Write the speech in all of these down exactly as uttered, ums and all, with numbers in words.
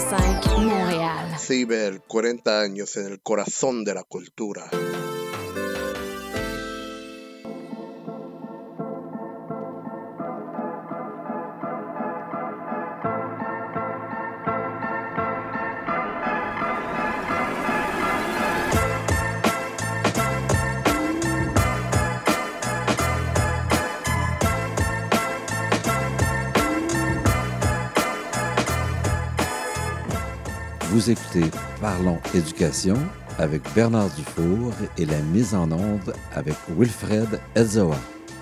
cinq, Montréal. Ciber, cuarenta años en el corazón de la cultura. Vous écoutez Parlons Éducation avec Bernard Dufour et la mise en onde avec Wilfred Elzoa.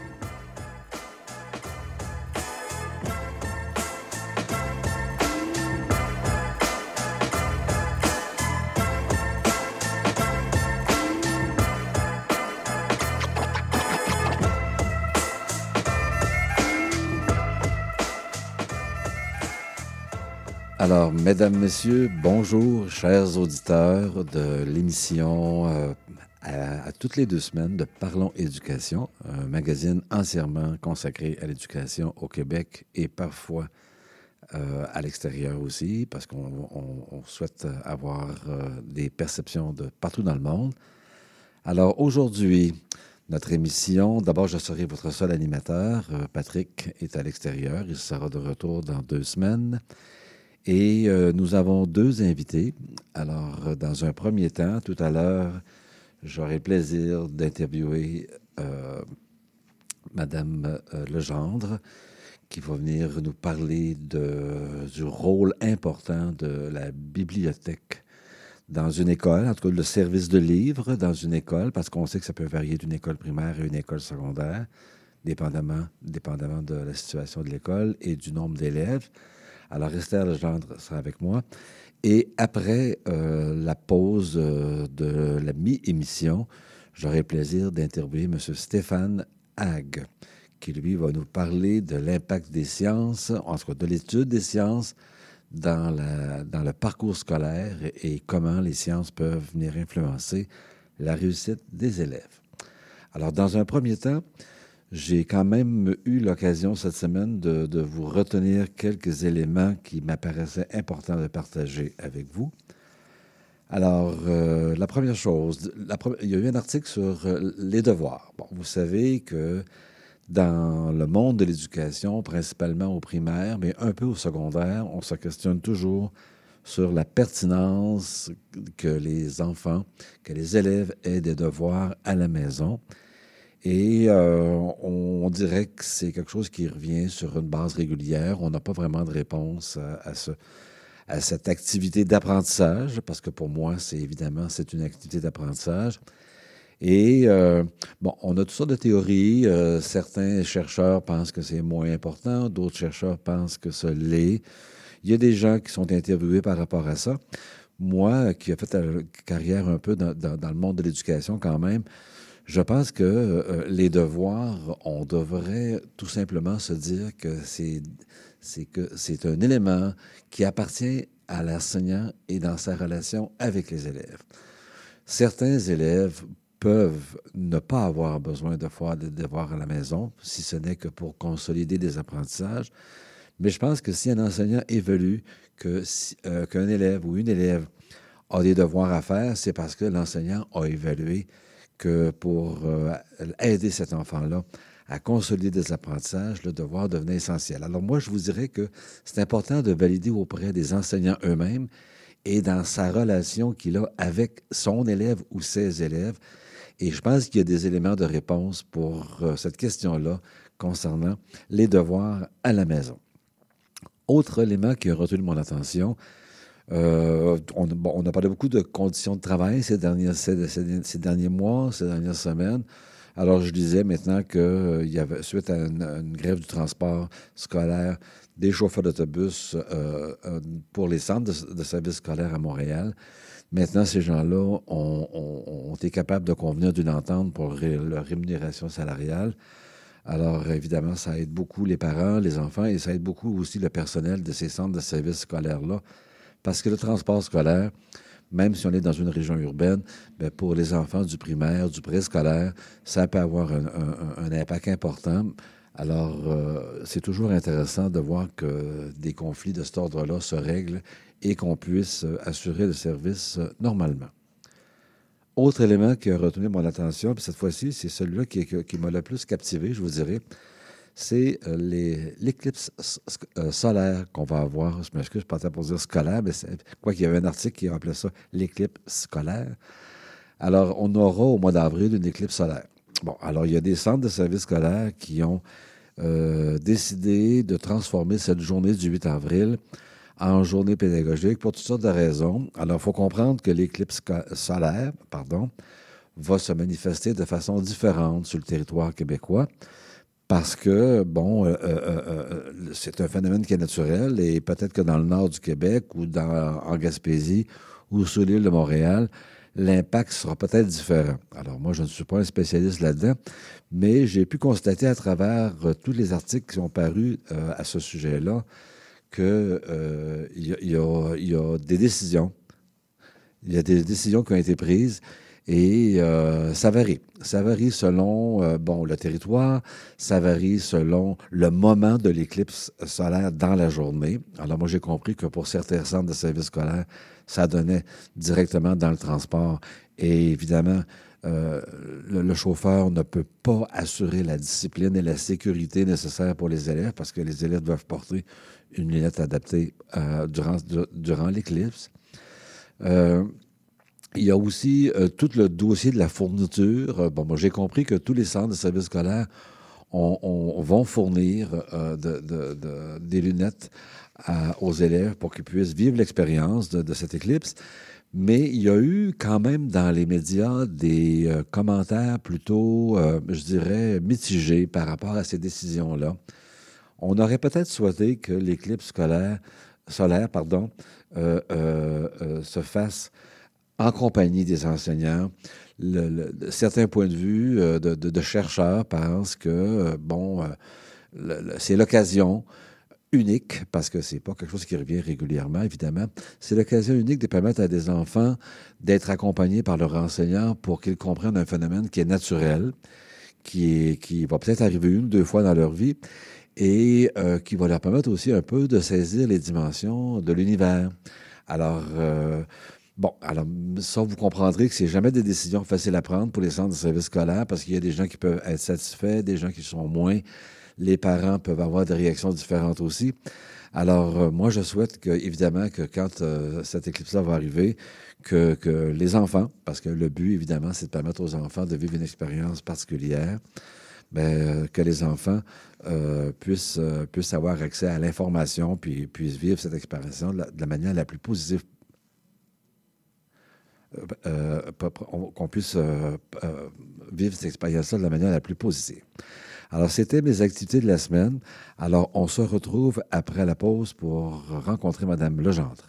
Alors, mesdames, messieurs, bonjour, chers auditeurs de l'émission euh, à, à toutes les deux semaines de Parlons Éducation, un magazine entièrement consacré à l'éducation au Québec et parfois euh, à l'extérieur aussi, parce qu'on on, on souhaite avoir euh, des perceptions de partout dans le monde. Alors, aujourd'hui, notre émission, d'abord, je serai votre seul animateur. Euh, Patrick est à l'extérieur, il sera de retour dans deux semaines. Et euh, nous avons deux invités. Alors, euh, dans un premier temps, tout à l'heure, j'aurai le plaisir d'interviewer euh, Madame euh, Legendre, qui va venir nous parler de, du rôle important de la bibliothèque dans une école, en tout cas le service de livres dans une école, parce qu'on sait que ça peut varier d'une école primaire à une école secondaire, dépendamment, dépendamment de la situation de l'école et du nombre d'élèves. Alors, Esther Legendre sera avec moi. Et après euh, la pause euh, de la mi-émission, j'aurai le plaisir d'interviewer M. Stéphane Hague, qui, lui, va nous parler de l'impact des sciences, en tout cas de l'étude des sciences dans, la, dans le parcours scolaire et, et comment les sciences peuvent venir influencer la réussite des élèves. Alors, dans un premier temps, j'ai quand même eu l'occasion cette semaine de, de vous retenir quelques éléments qui m'apparaissaient importants de partager avec vous. Alors, euh, la première chose, la pre- il y a eu un article sur euh, les devoirs. Bon, vous savez que dans le monde de l'éducation, principalement au primaire, mais un peu au secondaire, on se questionne toujours sur la pertinence que les enfants, que les élèves aient des devoirs à la maison. Et euh, on, on dirait que c'est quelque chose qui revient sur une base régulière. On n'a pas vraiment de réponse à, à, ce, à cette activité d'apprentissage, parce que pour moi, c'est évidemment, c'est une activité d'apprentissage. Et, euh, bon, on a toutes sortes de théories. Euh, certains chercheurs pensent que c'est moins important, d'autres chercheurs pensent que ça l'est. Il y a des gens qui sont interviewés par rapport à ça. Moi, qui ai fait une carrière un peu dans, dans, dans le monde de l'éducation quand même, je pense que euh, les devoirs, on devrait tout simplement se dire que c'est, c'est, que c'est un élément qui appartient à l'enseignant et dans sa relation avec les élèves. Certains élèves peuvent ne pas avoir besoin de faire des devoirs à la maison, si ce n'est que pour consolider des apprentissages. Mais je pense que si un enseignant évalue que, si, euh, qu'un élève ou une élève a des devoirs à faire, c'est parce que l'enseignant a évalué que pour euh, aider cet enfant-là à consolider des apprentissages, le devoir devenait essentiel. Alors moi, je vous dirais que c'est important de valider auprès des enseignants eux-mêmes et dans sa relation qu'il a avec son élève ou ses élèves. Et je pense qu'il y a des éléments de réponse pour euh, cette question-là concernant les devoirs à la maison. Autre élément qui a retenu mon attention, Euh, on, bon, on a parlé beaucoup de conditions de travail ces derniers, ces, ces, ces derniers mois, ces dernières semaines. Alors, je disais maintenant qu'il euh, y avait, suite à une, une grève du transport scolaire, des chauffeurs d'autobus euh, euh, pour les centres de, de services scolaires à Montréal. Maintenant, ces gens-là ont, ont, ont été capables de convenir d'une entente pour ré, leur rémunération salariale. Alors, évidemment, ça aide beaucoup les parents, les enfants, et ça aide beaucoup aussi le personnel de ces centres de services scolaires-là. Parce que le transport scolaire, même si on est dans une région urbaine, bien, pour les enfants du primaire, du préscolaire, ça peut avoir un, un, un impact important. Alors, euh, c'est toujours intéressant de voir que des conflits de cet ordre-là se règlent et qu'on puisse euh, assurer le service euh, normalement. Autre élément qui a retenu mon attention, puis cette fois-ci, c'est celui-là qui, qui, qui m'a le plus captivé, je vous dirais, c'est euh, les, l'éclipse euh, solaire qu'on va avoir. Je m'excuse, je partais pour dire scolaire, mais c'est, quoi qu'il y avait un article qui appelait ça l'éclipse scolaire. Alors, on aura au mois d'avril une éclipse solaire. Bon, alors, il y a des centres de services scolaires qui ont euh, décidé de transformer cette journée du huit avril en journée pédagogique pour toutes sortes de raisons. Alors, il faut comprendre que l'éclipse solaire, pardon, va se manifester de façon différente sur le territoire québécois parce que, bon, euh, euh, euh, c'est un phénomène qui est naturel et peut-être que dans le nord du Québec ou dans, en Gaspésie ou sur l'île de Montréal, l'impact sera peut-être différent. Alors, moi, je ne suis pas un spécialiste là-dedans, mais j'ai pu constater à travers euh, tous les articles qui sont parus euh, à ce sujet-là qu'il euh, y, y, y a des décisions. Il y a des décisions qui ont été prises et euh, ça varie. Ça varie selon euh, bon, le territoire, ça varie selon le moment de l'éclipse solaire dans la journée. Alors, moi, j'ai compris que pour certains centres de services scolaires, ça donnait directement dans le transport. Et évidemment, euh, le, le chauffeur ne peut pas assurer la discipline et la sécurité nécessaires pour les élèves parce que les élèves doivent porter une lunette adaptée euh, durant, durant l'éclipse. Euh, il y a aussi euh, tout le dossier de la fourniture. Bon, moi, j'ai compris que tous les centres de services scolaires on, on, vont fournir euh, de, de, de, des lunettes à, aux élèves pour qu'ils puissent vivre l'expérience de, de cette éclipse. Mais il y a eu quand même dans les médias des euh, commentaires plutôt, euh, je dirais, mitigés par rapport à ces décisions-là. On aurait peut-être souhaité que l'éclipse scolaire, solaire pardon, euh, euh, euh, se fasse en compagnie des enseignants. Le, le, certains points de vue euh, de, de, de chercheurs pensent que, euh, bon, euh, le, le, c'est l'occasion unique, parce que c'est pas quelque chose qui revient régulièrement, évidemment, c'est l'occasion unique de permettre à des enfants d'être accompagnés par leur enseignant pour qu'ils comprennent un phénomène qui est naturel, qui, est, qui va peut-être arriver une, deux fois dans leur vie, et euh, qui va leur permettre aussi un peu de saisir les dimensions de l'univers. Alors, euh, bon, alors ça, vous comprendrez que c'est jamais des décisions faciles à prendre pour les centres de services scolaires parce qu'il y a des gens qui peuvent être satisfaits, des gens qui sont moins. Les parents peuvent avoir des réactions différentes aussi. Alors, euh, moi, je souhaite que, évidemment, que quand euh, cette éclipse-là va arriver, que, que les enfants, parce que le but, évidemment, c'est de permettre aux enfants de vivre une expérience particulière, bien, que les enfants euh, puissent, euh, puissent avoir accès à l'information puis puissent vivre cette expérience de la, de la manière la plus positive. Euh, qu'on puisse euh, euh, vivre cette expérience-là de la manière la plus positive. Alors, c'était mes activités de la semaine. Alors, on se retrouve après la pause pour rencontrer Mme Legendre.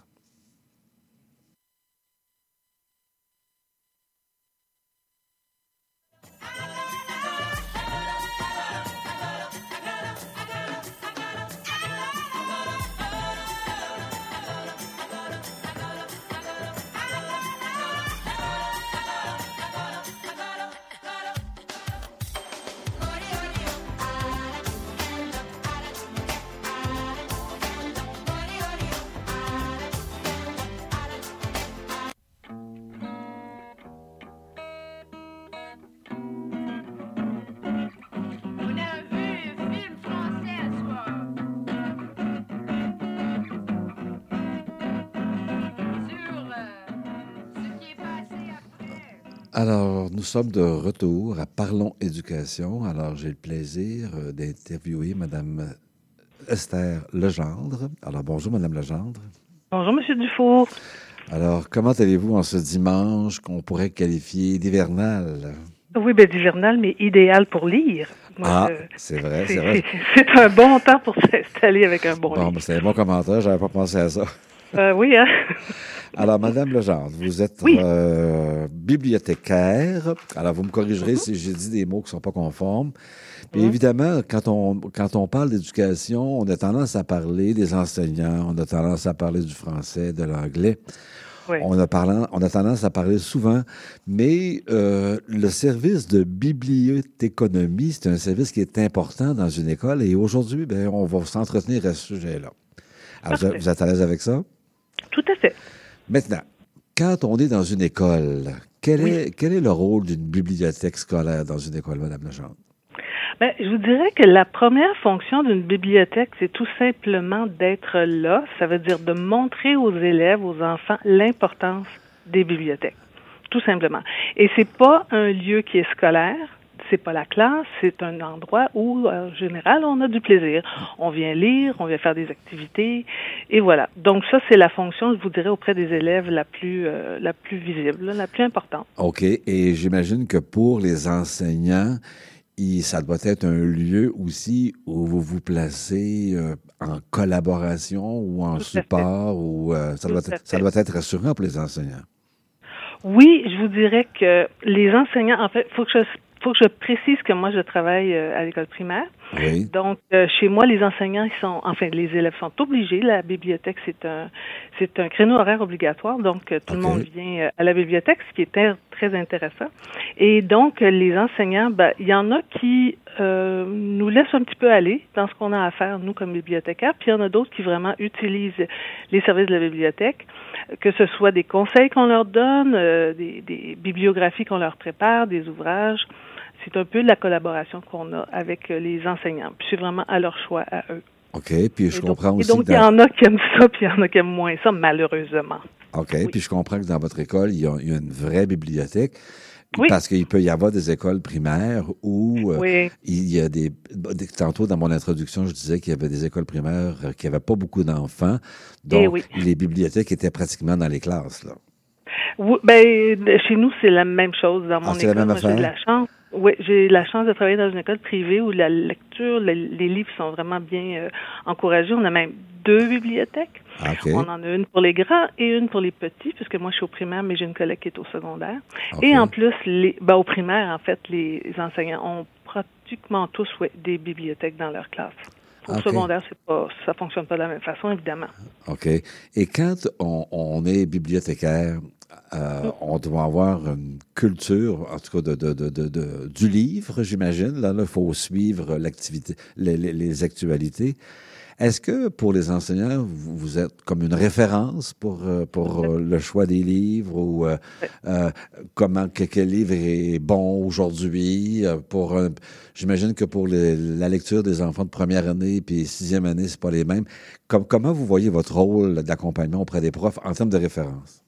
Alors, nous sommes de retour à Parlons Éducation. Alors, j'ai le plaisir euh, d'interviewer Mme Esther Legendre. Alors, bonjour, Mme Legendre. Bonjour, M. Dufour. Alors, comment allez-vous en ce dimanche qu'on pourrait qualifier d'hivernal? Oui, bien d'hivernal, mais idéal pour lire. Moi, ah, je... c'est vrai, c'est, c'est vrai. C'est, c'est un bon temps pour s'installer avec un bon, bon livre. Bon, c'est un bon commentaire, j'avais pas pensé à ça. Euh, oui, hein? Alors, Madame Legendre, vous êtes oui. euh, bibliothécaire. Alors, vous me corrigerez mm-hmm. si j'ai dit des mots qui ne sont pas conformes. Puis mm-hmm. évidemment, quand on, quand on parle d'éducation, on a tendance à parler des enseignants, on a tendance à parler du français, de l'anglais. Oui. On, a parlant, on a tendance à parler souvent, mais euh, le service de bibliothéconomie, c'est un service qui est important dans une école et aujourd'hui, bien, on va s'entretenir à ce sujet-là. Alors, vous, vous êtes à l'aise avec ça? Tout à fait. Maintenant, quand on est dans une école, quel, oui. est, quel est le rôle d'une bibliothèque scolaire dans une école, Mme Legendre? Bien, je vous dirais que la première fonction d'une bibliothèque, c'est tout simplement d'être là. Ça veut dire de montrer aux élèves, aux enfants, l'importance des bibliothèques, tout simplement. Et c'est pas un lieu qui est scolaire. C'est pas la classe, c'est un endroit où, en général, on a du plaisir. On vient lire, on vient faire des activités, et voilà. Donc ça, c'est la fonction, je vous dirais, auprès des élèves la plus euh, la plus visible, la plus importante. OK. Et j'imagine que pour les enseignants, il, ça doit être un lieu aussi où vous vous placez euh, en collaboration ou en Tout support, ou euh, ça, doit être, ça doit être rassurant pour les enseignants. Oui, je vous dirais que les enseignants, en fait, il faut que je faut que je précise que moi, je travaille à l'école primaire. Oui. Donc, euh, chez moi, les enseignants, ils sont, enfin, les élèves sont obligés. La bibliothèque, c'est un, c'est un créneau horaire obligatoire. Donc, tout okay. le monde vient à la bibliothèque, ce qui est très, très intéressant. Et donc, les enseignants, ben, il y en a qui euh, nous laissent un petit peu aller dans ce qu'on a à faire, nous, comme bibliothécaires. Puis, il y en a d'autres qui vraiment utilisent les services de la bibliothèque, que ce soit des conseils qu'on leur donne, euh, des, des bibliographies qu'on leur prépare, des ouvrages. C'est un peu la collaboration qu'on a avec les enseignants. Puis c'est vraiment à leur choix, à eux. OK. Puis je et comprends donc, aussi... Et donc, il y en a qui aiment ça, puis il y en a qui aiment moins ça, malheureusement. OK. Oui. Puis je comprends que dans votre école, il y a, il y a une vraie bibliothèque. Oui. Parce qu'il peut y avoir des écoles primaires où euh, oui. il y a des... Tantôt, dans mon introduction, je disais qu'il y avait des écoles primaires qui n'avaient pas beaucoup d'enfants. Donc, oui. les bibliothèques étaient pratiquement dans les classes, là. Oui, ben, chez nous, c'est la même chose. Dans mon ah, c'est école, la même moi, affaire? j'ai de la chance. Oui, j'ai la chance de travailler dans une école privée où la lecture, les, les livres sont vraiment bien euh, encouragés. On a même deux bibliothèques. Ah, okay. On en a une pour les grands et une pour les petits, puisque moi, je suis au primaire, mais j'ai une collègue qui est au secondaire. Okay. Et en plus, les, ben, au primaire, en fait, les enseignants ont pratiquement tous ouais, des bibliothèques dans leur classe. Au okay. secondaire, c'est pas, ça ne fonctionne pas de la même façon, évidemment. OK. Et quand on, on est bibliothécaire, euh, on doit avoir une culture, en tout cas, de, de, de, de, de, du livre, j'imagine. Là, il faut suivre l'activité, les, les, les actualités. Est-ce que pour les enseignants, vous êtes comme une référence pour, pour le choix des livres ou euh, euh, comment quel livre est bon aujourd'hui? Pour un, j'imagine que pour les, la lecture des enfants de première année puis sixième année, c'est pas les mêmes. Comme, comment vous voyez votre rôle d'accompagnement auprès des profs en termes de référence?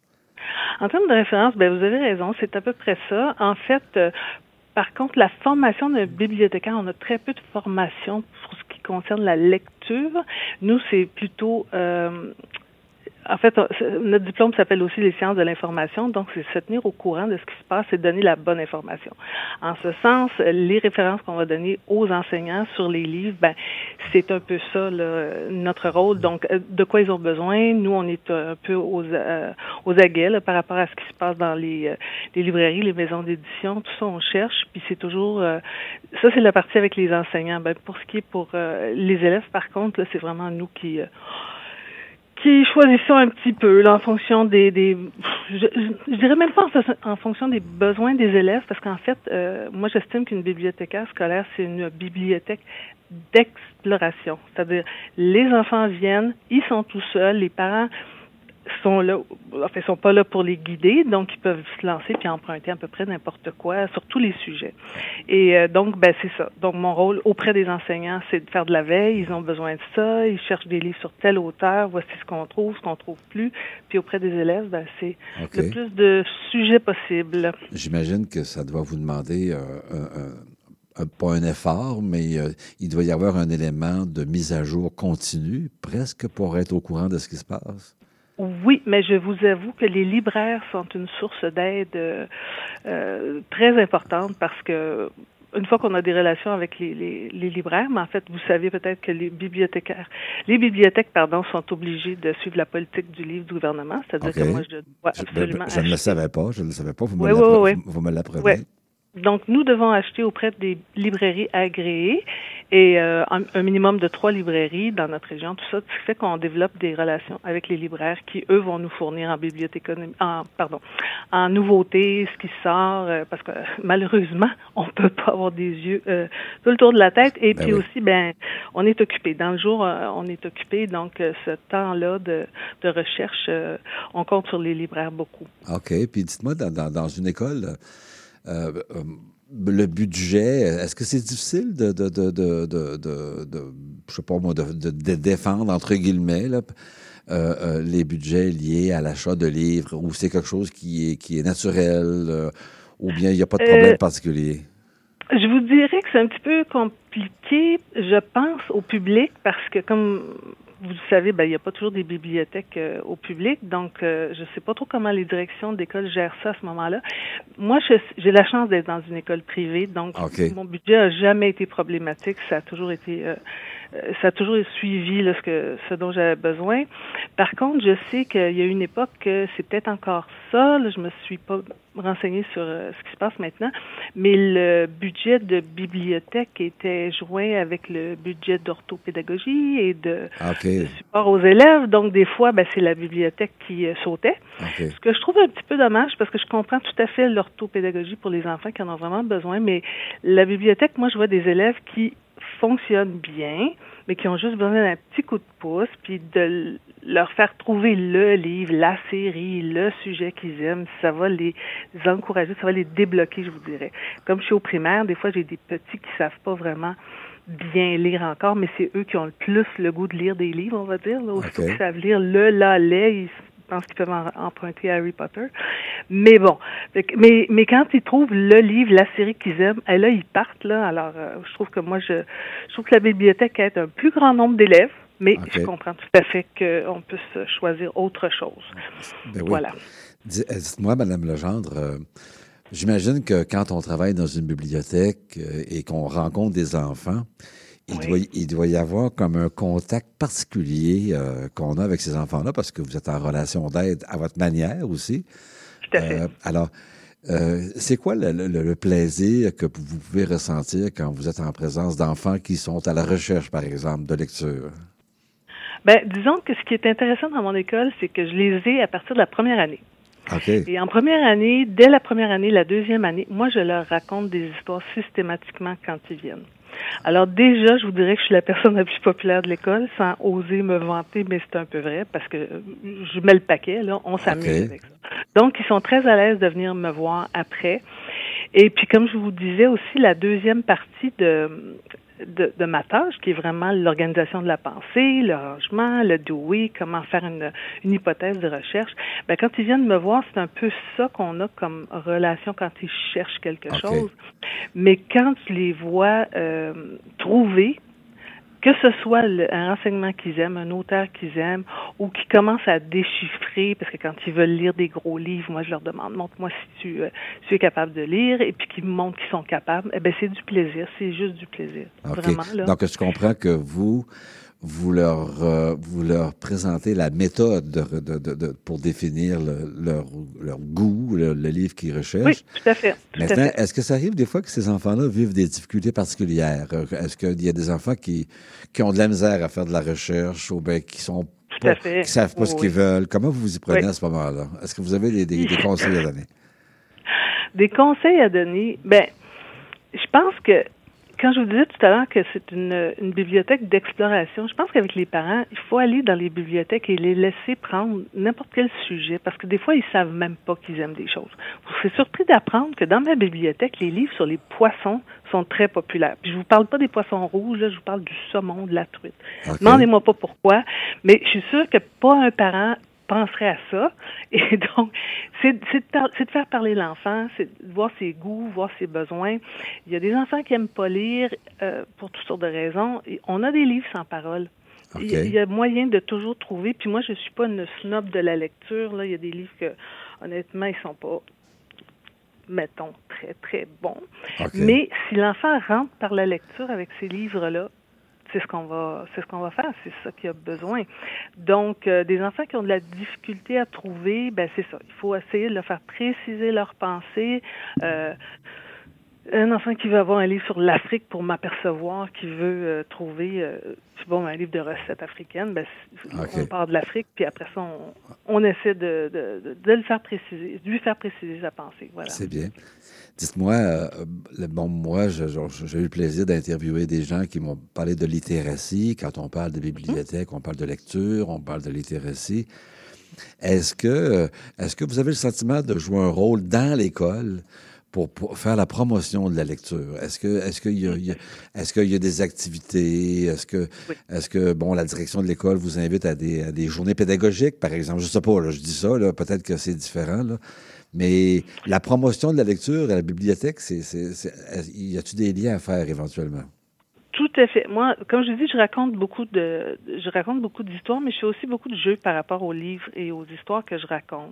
En termes de référence, bien, vous avez raison, c'est à peu près ça. En fait, euh, par contre, la formation d'un bibliothécaire, on a très peu de formation pour ce qui concerne la lecture. Nous, c'est plutôt... Euh, en fait, notre diplôme s'appelle aussi les sciences de l'information, donc c'est se tenir au courant de ce qui se passe et donner la bonne information. En ce sens, les références qu'on va donner aux enseignants sur les livres, ben c'est un peu ça là, notre rôle. Donc, de quoi ils ont besoin. Nous, on est un peu aux, euh, aux aguets là, par rapport à ce qui se passe dans les, euh, les librairies, les maisons d'édition, tout ça, on cherche. Puis c'est toujours... Euh, ça, c'est la partie avec les enseignants. Ben, pour ce qui est pour euh, les élèves, par contre, là, c'est vraiment nous qui... Euh, qui choisissons un petit peu là, en fonction des... des je, je, je dirais même pas en, en fonction des besoins des élèves, parce qu'en fait, euh, moi, j'estime qu'une bibliothécaire scolaire, c'est une bibliothèque d'exploration. C'est-à-dire, les enfants viennent, ils sont tout seuls, les parents sont là, enfin, sont pas là pour les guider, donc ils peuvent se lancer puis emprunter à peu près n'importe quoi sur tous les sujets. Et euh, donc, ben c'est ça. Donc, mon rôle auprès des enseignants, c'est de faire de la veille. Ils ont besoin de ça. Ils cherchent des livres sur tel auteur. Voici ce qu'on trouve, ce qu'on trouve plus. Puis auprès des élèves, ben c'est okay. le plus de sujets possible. J'imagine que ça doit vous demander euh, un, un, pas un effort, mais euh, il doit y avoir un élément de mise à jour continue, presque pour être au courant de ce qui se passe. Oui, mais je vous avoue que les libraires sont une source d'aide euh, euh, très importante parce que une fois qu'on a des relations avec les, les, les libraires, mais en fait, vous savez peut-être que les bibliothécaires, les bibliothèques, pardon, sont obligées de suivre la politique du livre du gouvernement, c'est-à-dire okay. que moi, je dois absolument... Je, je ne le savais pas, je ne le savais pas, vous me, oui, oui, oui. vous me l'apprenez. Oui. Donc, nous devons acheter auprès des librairies agréées et euh, un, un minimum de trois librairies dans notre région. Tout ça, ce qui fait qu'on développe des relations avec les libraires qui, eux, vont nous fournir en bibliothéconomie, en pardon, en nouveautés, ce qui sort, euh, parce que malheureusement, on peut pas avoir des yeux euh, tout le tour de la tête. Et Ben puis oui. aussi, ben, on est occupé. Dans le jour, euh, on est occupé. Donc, euh, ce temps-là de, de recherche, euh, on compte sur les libraires beaucoup. OK. Puis dites-moi, dans, dans, dans une école, euh, euh, le budget, est-ce que c'est difficile de, de, de, de, de, de, de je sais pas moi, de, de, de défendre, entre guillemets, là, euh, euh, les budgets liés à l'achat de livres, ou c'est quelque chose qui est, qui est naturel, euh, ou bien il n'y a pas de problème Euh, particulier? Je vous dirais que c'est un petit peu compliqué, je pense, au public, parce que comme vous le savez, ben, il n'y a pas toujours des bibliothèques euh, au public, donc euh, je ne sais pas trop comment les directions d'école gèrent ça à ce moment-là. Moi, je, j'ai la chance d'être dans une école privée, donc OK. mon budget n'a jamais été problématique, ça a toujours été... Euh, Euh, ça a toujours suivi là, ce, que, ce dont j'avais besoin. Par contre, je sais qu'il y a une époque que c'est peut-être encore ça. Là, je me suis pas renseignée sur euh, ce qui se passe maintenant, mais le budget de bibliothèque était joint avec le budget d'orthopédagogie et de, OK. de support aux élèves. Donc, des fois, ben, c'est la bibliothèque qui euh, sautait. OK. Ce que je trouve un petit peu dommage, parce que je comprends tout à fait l'orthopédagogie pour les enfants qui en ont vraiment besoin, mais la bibliothèque, moi, je vois des élèves qui fonctionnent bien, mais qui ont juste besoin d'un petit coup de pouce, puis de leur faire trouver le livre, la série, le sujet qu'ils aiment. Ça va les encourager, ça va les débloquer, je vous dirais. Comme je suis au primaire, des fois, j'ai des petits qui savent pas vraiment bien lire encore, mais c'est eux qui ont le plus le goût de lire des livres, on va dire. Là, aussitôt OK. qu'ils savent lire le, la, les, ils pensent qu'ils peuvent en, emprunter Harry Potter. Mais bon, fait que- mais, mais quand ils trouvent le livre, la série qu'ils aiment, et là, ils partent, là. Alors, euh, je trouve que moi, je, je trouve que la bibliothèque aide un plus grand nombre d'élèves, mais OK. je comprends tout à fait qu'on puisse choisir autre chose. Ben oui. Voilà. Dis- euh, Dites-moi, Madame Legendre, euh, j'imagine que quand on travaille dans une bibliothèque euh, et qu'on rencontre des enfants, il, Oui. doit, il doit y avoir comme un contact particulier euh, qu'on a avec ces enfants-là parce que vous êtes en relation d'aide à votre manière aussi. Tout à fait. Euh, alors, euh, c'est quoi le, le- le plaisir que vous pouvez ressentir quand vous êtes en présence d'enfants qui sont à la recherche, par exemple, de lecture? Ben, disons que ce qui est intéressant dans mon école, c'est que je les ai à partir de la première année. OK. Et en première année, dès la première année, la deuxième année, moi, je leur raconte des histoires systématiquement quand ils viennent. Alors déjà, je vous dirais que je suis la personne la plus populaire de l'école, sans oser me vanter, mais c'est un peu vrai, parce que je mets le paquet, là, on s'amuse OK. avec ça. Donc, ils sont très à l'aise de venir me voir après. Et puis, comme je vous disais aussi, la deuxième partie de... De, de ma tâche, qui est vraiment l'organisation de la pensée, le rangement, le doer, comment faire une, une hypothèse de recherche. Ben, quand ils viennent me voir, c'est un peu ça qu'on a comme relation quand ils cherchent quelque OK. chose. Mais quand tu les vois euh, trouver, que ce soit le, un renseignement qu'ils aiment, un auteur qu'ils aiment, ou qui commencent à déchiffrer, parce que quand ils veulent lire des gros livres, moi je leur demande, montre-moi si tu, euh, si tu es capable de lire, et puis qu'ils me montrent qu'ils sont capables, eh bien c'est du plaisir, c'est juste du plaisir, OK. vraiment, là. Donc, je comprends que vous, vous leur, euh, vous leur présentez la méthode de, de, de, de- pour définir le- leur, leur goût, le, le livre qu'ils recherchent. Oui, tout à fait, tout à Maintenant, fait. est-ce que ça arrive des fois que ces enfants-là vivent des difficultés particulières? Euh, Est-ce qu'il y a des enfants qui, qui ont de la misère à faire de la recherche ou bien qui sont Tout pas, à fait. qui savent pas ce Oui, qu'ils oui. veulent? Comment vous vous y prenez Oui. à ce moment-là? Est-ce que vous avez des, des, des conseils à donner? Des conseils à donner, ben, je pense que quand je vous disais tout à l'heure que c'est une, une bibliothèque d'exploration, je pense qu'avec les parents, il faut aller dans les bibliothèques et les laisser prendre n'importe quel sujet, parce que des fois, ils savent même pas qu'ils aiment des choses. Vous serez surpris d'apprendre que dans ma bibliothèque, les livres sur les poissons sont très populaires. Puis je vous parle pas des poissons rouges, là, je vous parle du saumon, de la truite. OK. Demandez-moi pas pourquoi, mais je suis sûre que pas un parent penserait à ça. Et donc, c'est, c'est, de, par- c'est de faire parler l'enfant, c'est de voir ses goûts, voir ses besoins. Il y a des enfants qui aiment pas lire euh, pour toutes sortes de raisons. Et on a des livres sans parole. OK. Il y a- il y a moyen de toujours trouver. Puis moi, je suis pas une snob de la lecture. Là, il y a des livres que, honnêtement, ils sont pas, mettons, très, très bons. OK. Mais si l'enfant rentre par la lecture avec ces livres-là, c'est ce qu'on va, c'est ce qu'on va faire, c'est ça qu'il a besoin. Donc, euh, des enfants qui ont de la difficulté à trouver, ben c'est ça. Il faut essayer de leur faire préciser leurs pensées. Euh, Un enfant qui veut avoir un livre sur l'Afrique pour m'apercevoir, qui veut euh, trouver euh, bon, un livre de recettes africaines, ben, okay. on part de l'Afrique, puis après ça, on, on essaie de, de, de, de le faire préciser, de lui faire préciser sa pensée. Voilà. C'est bien. Dites-moi, euh, bon, moi, je, je, j'ai eu le plaisir d'interviewer des gens qui m'ont parlé de littératie. Quand on parle de bibliothèque, mmh. on parle de lecture, on parle de littératie. Est-ce que, est-ce que vous avez le sentiment de jouer un rôle dans l'école pour, pour faire la promotion de la lecture? Est-ce que, est-ce qu'il y a, il y a, est-ce qu'il y a des activités? Est-ce que, oui. est-ce que, bon, la direction de l'école vous invite à des, à des journées pédagogiques, par exemple? Je sais pas, là, je dis ça, là, peut-être que c'est différent, là. Mais la promotion de la lecture à la bibliothèque, c'est, c'est, c'est, y a-t-il des liens à faire éventuellement? Tout à fait. Moi, comme je dis, je raconte beaucoup de, je raconte beaucoup d'histoires, mais je fais aussi beaucoup de jeux par rapport aux livres et aux histoires que je raconte.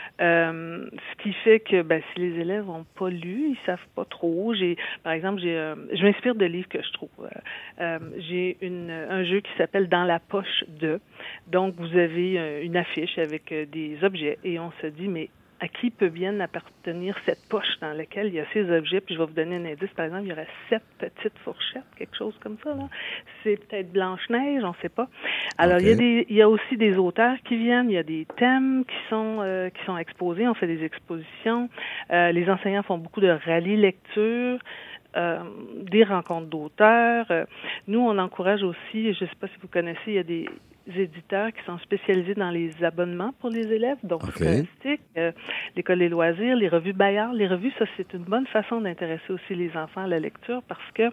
Euh, ce qui fait que, ben, si les élèves n'ont pas lu, ils savent pas trop. J'ai, par exemple, j'ai, euh, je m'inspire de livres que je trouve. Euh, j'ai une, un jeu qui s'appelle Dans la poche de. Donc, vous avez euh, une affiche avec euh, des objets et on se dit, mais à qui peut bien appartenir cette poche dans laquelle il y a ces objets. Puis je vais vous donner un indice. Par exemple, il y aurait sept petites fourchettes, quelque chose comme ça, là. C'est peut-être Blanche-Neige, on ne sait pas. Alors, okay. il y a des, il y a aussi des auteurs qui viennent, il y a des thèmes qui sont, euh, qui sont exposés. On fait des expositions. Euh, les enseignants font beaucoup de rallyes lecture. Euh, des rencontres d'auteurs. Euh, nous, on encourage aussi, je ne sais pas si vous connaissez, il y a des éditeurs qui sont spécialisés dans les abonnements pour les élèves, donc okay. Scholastique, euh, l'École des loisirs, les revues Bayard. Les revues, ça, c'est une bonne façon d'intéresser aussi les enfants à la lecture parce que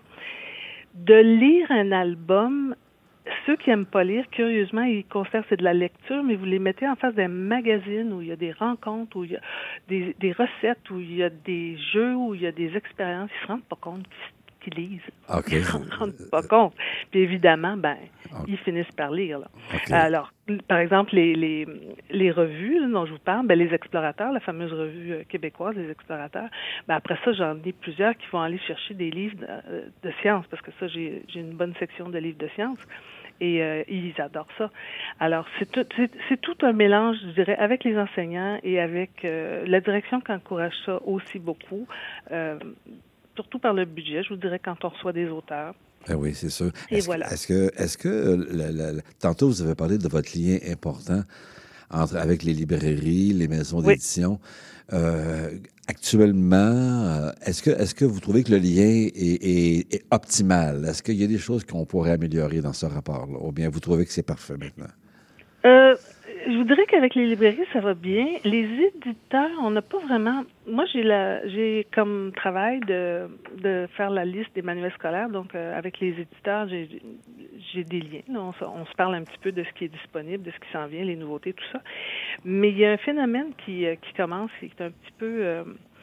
de lire un album, ceux qui n'aiment pas lire, curieusement, ils considèrent que c'est de la lecture, mais vous les mettez en face d'un magazine où il y a des rencontres, où il y a des, des recettes, où il y a des jeux, où il y a des expériences. Ils ne se rendent pas compte qu'ils, qu'ils lisent. Okay. Ils ne se rendent pas compte. Puis évidemment, ben, okay. ils finissent par lire. Là. Okay. Alors, par exemple, les, les, les revues là, dont je vous parle, ben, les Explorateurs, la fameuse revue euh, québécoise, les Explorateurs, ben, après ça, j'en ai plusieurs qui vont aller chercher des livres de, de sciences, parce que ça, j'ai, j'ai une bonne section de livres de sciences. Et euh, ils adorent ça. Alors, c'est tout, c'est, c'est tout un mélange, je dirais, avec les enseignants et avec euh, la direction qui encourage ça aussi beaucoup, euh, surtout par le budget, je vous dirais, quand on reçoit des auteurs. Ben oui, c'est sûr. Et est-ce voilà. Que, est-ce que, est-ce que la, la, la, tantôt, vous avez parlé de votre lien important entre, avec les librairies, les maisons d'édition. Oui. Euh, actuellement, est-ce que, est-ce que vous trouvez que le lien est, est, est optimal? Est-ce qu'il y a des choses qu'on pourrait améliorer dans ce rapport-là? Ou bien vous trouvez que c'est parfait maintenant? Euh, je vous dirais qu'avec les librairies, ça va bien. Les éditeurs, on n'a pas vraiment... Moi, j'ai la, j'ai comme travail de, de faire la liste des manuels scolaires. Donc, euh, avec les éditeurs, j'ai, j'ai des liens. Là. On, on se parle un petit peu de ce qui est disponible, de ce qui s'en vient, les nouveautés, tout ça. Mais il y a un phénomène qui, euh, qui commence et qui est un petit peu... Euh,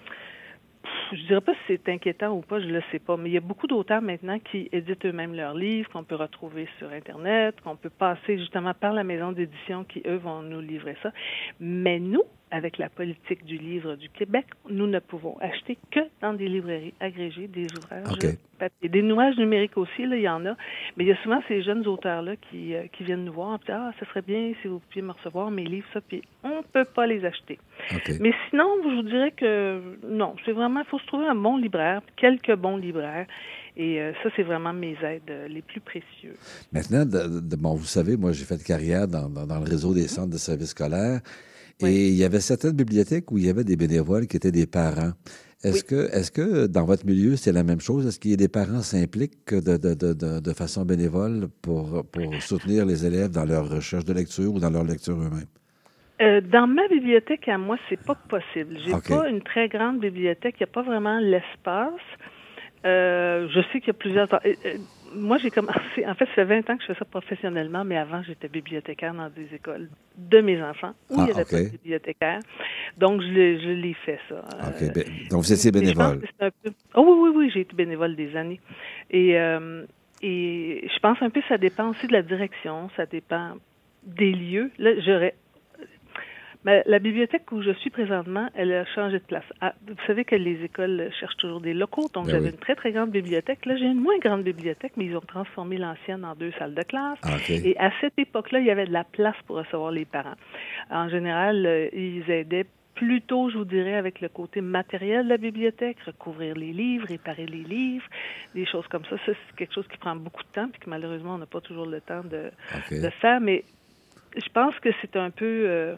je ne dirais pas si c'est inquiétant ou pas, je ne le sais pas, mais il y a beaucoup d'auteurs maintenant qui éditent eux-mêmes leurs livres, qu'on peut retrouver sur Internet, qu'on peut passer justement par la maison d'édition qui, eux, vont nous livrer ça. Mais nous, avec la politique du livre du Québec, nous ne pouvons acheter que dans des librairies agrégées des ouvrages okay. papier. Des ouvrages numériques aussi, là, il y en a. Mais il y a souvent ces jeunes auteurs-là qui, euh, qui viennent nous voir et disent « Ah, ce serait bien si vous pouviez me recevoir mes livres, ça. » Puis on ne peut pas les acheter. Okay. Mais sinon, je vous dirais que non, c'est vraiment, il faut se trouver un bon libraire, quelques bons libraires. Et euh, ça, c'est vraiment mes aides euh, les plus précieuses. Maintenant, de, de, bon, vous savez, moi, j'ai fait carrière dans, dans, dans le réseau des centres de services scolaires. Et oui. il y avait certaines bibliothèques où il y avait des bénévoles qui étaient des parents. Est-ce, oui. que, est-ce que dans votre milieu, c'est la même chose? Est-ce qu'il y a des parents qui s'impliquent de, de, de, de, de façon bénévole pour, pour soutenir les élèves dans leur recherche de lecture ou dans leur lecture eux-mêmes? Euh, dans ma bibliothèque, à moi, c'est pas possible. J'ai okay. pas une très grande bibliothèque. Il n'y a pas vraiment l'espace. Euh, je sais qu'il y a plusieurs... Euh, euh, moi, j'ai commencé... En fait, ça fait vingt ans que je fais ça professionnellement, mais avant, j'étais bibliothécaire dans des écoles de mes enfants où ah, il y avait okay. pas de bibliothécaire. Donc, je l'ai, je l'ai fait, ça. Okay. Euh, Donc, vous étiez bénévole? Un peu... Oh oui, oui, oui, j'ai été bénévole des années. Et, euh, et je pense un peu que ça dépend aussi de la direction, ça dépend des lieux. Là, j'aurais... Mais la bibliothèque où je suis présentement, elle a changé de place. Ah, vous savez que les écoles cherchent toujours des locaux, donc ben j'avais oui. une très, très grande bibliothèque. Là, j'ai une moins grande bibliothèque, mais ils ont transformé l'ancienne en deux salles de classe. Ah, okay. Et à cette époque-là, il y avait de la place pour recevoir les parents. En général, euh, ils aidaient plutôt, je vous dirais, avec le côté matériel de la bibliothèque, recouvrir les livres, réparer les livres, des choses comme ça. Ça, c'est quelque chose qui prend beaucoup de temps puis que malheureusement, on n'a pas toujours le temps de, okay. de faire. Mais je pense que c'est un peu... Euh,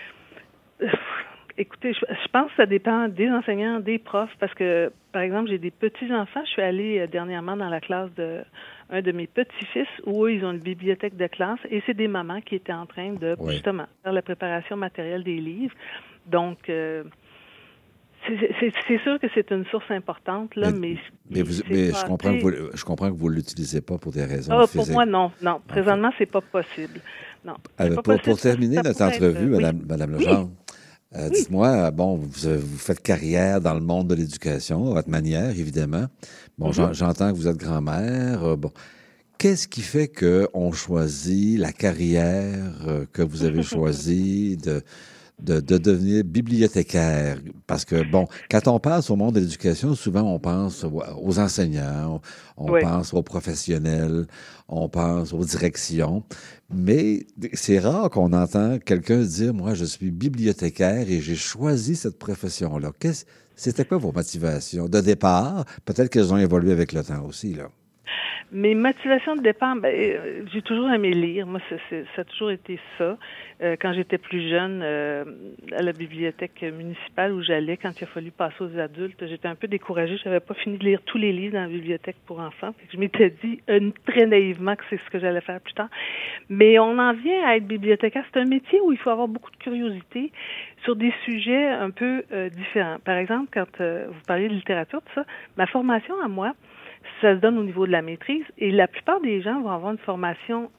Écoutez, je, je pense que ça dépend des enseignants, des profs, parce que, par exemple, j'ai des petits-enfants. Je suis allée euh, dernièrement dans la classe de un de mes petits-fils, où eux, ils ont une bibliothèque de classe, et c'est des mamans qui étaient en train de, oui. justement, faire la préparation matérielle des livres. Donc, euh, c'est, c'est, c'est sûr que c'est une source importante, là, mais... Mais, mais, vous, mais je, comprends que vous, je comprends que vous ne l'utilisez pas pour des raisons ah, physiques. Pour moi, non. Non. Présentement, okay. c'est pas possible. Non. Alors, pas pour, possible. pour terminer ça, notre entrevue, être... Madame, oui. Madame Legendre, oui. Euh, oui. Dites-moi, bon, vous, vous faites carrière dans le monde de l'éducation, à votre manière, évidemment. Bon, mm-hmm. j'entends que vous êtes grand-mère. Euh, bon, qu'est-ce qui fait qu'on choisit la carrière euh, que vous avez choisie de, de, de devenir bibliothécaire? Parce que, bon, quand on passe au monde de l'éducation, souvent on pense aux enseignants, on, on oui. pense aux professionnels, on pense aux directions. Mais c'est rare qu'on entend quelqu'un dire « Moi, je suis bibliothécaire et j'ai choisi cette profession-là ». Qu'est-ce, c'était quoi vos motivations de départ? Peut-être qu'elles ont évolué avec le temps aussi, là. Mes motivations de départ, ben, euh, j'ai toujours aimé lire. Moi, ça, c'est, ça a toujours été ça. Euh, quand j'étais plus jeune, euh, à la bibliothèque municipale où j'allais, quand il a fallu passer aux adultes, j'étais un peu découragée. Je n'avais pas fini de lire tous les livres dans la bibliothèque pour enfants. Fait que je m'étais dit euh, très naïvement que c'est ce que j'allais faire plus tard. Mais on en vient à être bibliothécaire. C'est un métier où il faut avoir beaucoup de curiosité sur des sujets un peu euh, différents. Par exemple, quand euh, vous parliez de littérature, tout ça, ma formation à moi, ça se donne au niveau de la maîtrise et la plupart des gens vont avoir une formation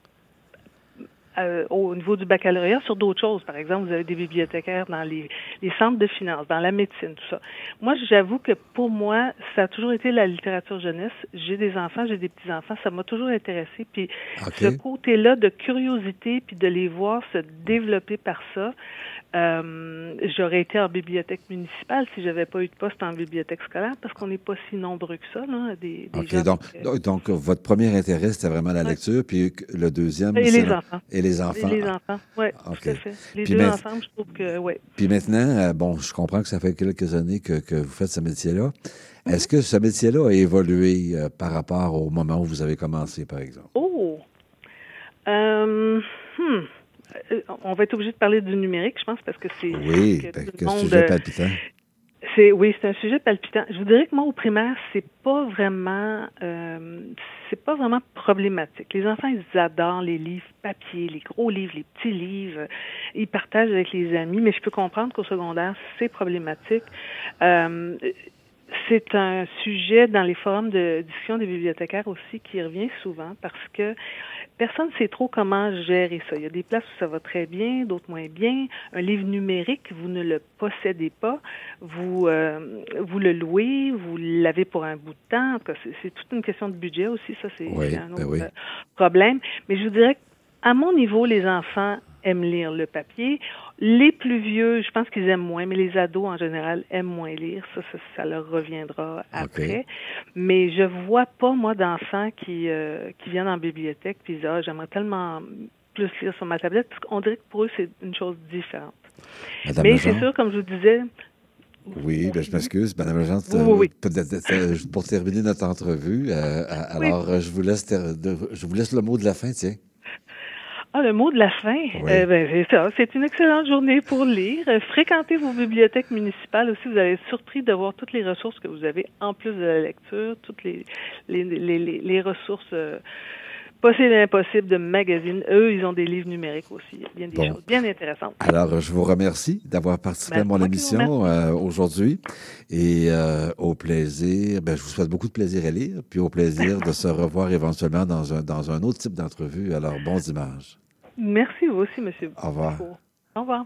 euh, au niveau du baccalauréat sur d'autres choses. Par exemple, vous avez des bibliothécaires dans les, les centres de finances, dans la médecine, tout ça. Moi, j'avoue que pour moi, ça a toujours été la littérature jeunesse. J'ai des enfants, j'ai des petits-enfants, ça m'a toujours intéressé. Puis okay. ce côté-là de curiosité puis de les voir se développer par ça, Euh, j'aurais été en bibliothèque municipale si j'avais pas eu de poste en bibliothèque scolaire parce qu'on n'est pas si nombreux que ça, là, des, des OK, gens donc, que... donc, votre premier intérêt, c'était vraiment la lecture, ouais. puis le deuxième... Et les enfants. Et les enfants. Et les enfants, oui, okay. tout à fait. Les puis deux ma... ensemble, je trouve que, oui. Puis maintenant, euh, bon, je comprends que ça fait quelques années que, que vous faites ce métier-là. Mm-hmm. Est-ce que ce métier-là a évolué euh, par rapport au moment où vous avez commencé, par exemple? Oh! Euh, hmm. On va être obligé de parler du numérique, je pense, parce que c'est... Oui, que ben, tout que le monde, sujet palpitant. C'est, oui, c'est un sujet palpitant. Je vous dirais que moi, au primaire, c'est pas vraiment... Euh, c'est pas vraiment problématique. Les enfants, ils adorent les livres papier, les gros livres, les petits livres. Ils partagent avec les amis, mais je peux comprendre qu'au secondaire, c'est problématique. Euh, c'est un sujet dans les forums de discussion des bibliothécaires aussi qui revient souvent parce que personne ne sait trop comment gérer ça. Il y a des places où ça va très bien, d'autres moins bien. Un livre numérique, vous ne le possédez pas, vous euh, vous le louez, vous l'avez pour un bout de temps. En tout cas, c'est, c'est toute une question de budget aussi, ça c'est, oui, c'est un autre ben oui. problème. Mais je vous dirais qu'à mon niveau, les enfants aiment lire le papier. Les plus vieux, je pense qu'ils aiment moins, mais les ados, en général, aiment moins lire. Ça, ça, ça leur reviendra après. Okay. Mais je vois pas, moi, d'enfants qui euh, qui viennent en bibliothèque puis disent « Ah, j'aimerais tellement plus lire sur ma tablette », parce qu'on dirait que pour eux, c'est une chose différente. Madame mais Legendre? C'est sûr, comme je vous disais... Oui, ben, je m'excuse, Madame Legendre. Oui, oui. Euh, pour terminer notre entrevue, euh, alors, oui. je, vous laisse ter- de, je vous laisse le mot de la fin, tiens. Ah, le mot de la fin, oui. euh, ben, c'est ça. C'est une excellente journée pour lire. Euh, fréquentez vos bibliothèques municipales aussi. Vous allez être surpris de voir toutes les ressources que vous avez en plus de la lecture, toutes les les les les, les ressources euh, possibles et impossibles de magazines. Eux, ils ont des livres numériques aussi. Il y a bien des bon. choses bien intéressantes. Alors, je vous remercie d'avoir participé ben, à mon émission euh, aujourd'hui et euh, au plaisir. Ben, je vous souhaite beaucoup de plaisir à lire, puis au plaisir de se revoir éventuellement dans un dans un autre type d'entrevue. Alors, bon dimanche. Merci, vous aussi, monsieur. Au revoir. Au revoir.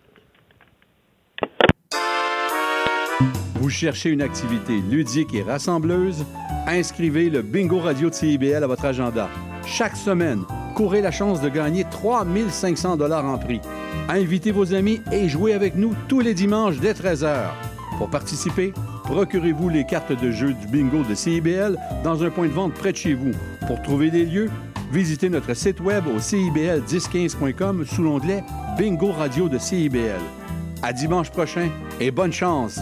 Vous cherchez une activité ludique et rassembleuse? Inscrivez le Bingo Radio de C I B L à votre agenda. Chaque semaine, courez la chance de gagner trois mille cinq cents dollars en prix. Invitez vos amis et jouez avec nous tous les dimanches dès treize heures. Pour participer, procurez-vous les cartes de jeu du bingo de C I B L dans un point de vente près de chez vous. Pour trouver des lieux, visitez notre site web au C I B L dix quinze point com sous l'onglet Bingo Radio de C I B L. À dimanche prochain et bonne chance!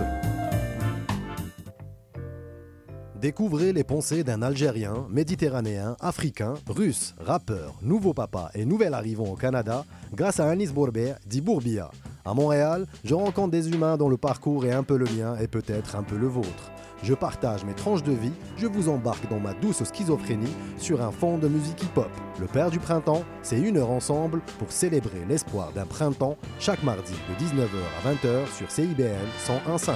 Découvrez les pensées d'un Algérien, Méditerranéen, Africain, Russe, rappeur, nouveau papa et nouvel arrivant au Canada grâce à Anis Bourbet, dit Bourbia. À Montréal, je rencontre des humains dont le parcours est un peu le mien et peut-être un peu le vôtre. Je partage mes tranches de vie, je vous embarque dans ma douce schizophrénie sur un fond de musique hip-hop. Le Père du Printemps, c'est une heure ensemble pour célébrer l'espoir d'un printemps chaque mardi de dix-neuf heures à vingt heures sur C I B L cent un virgule cinq.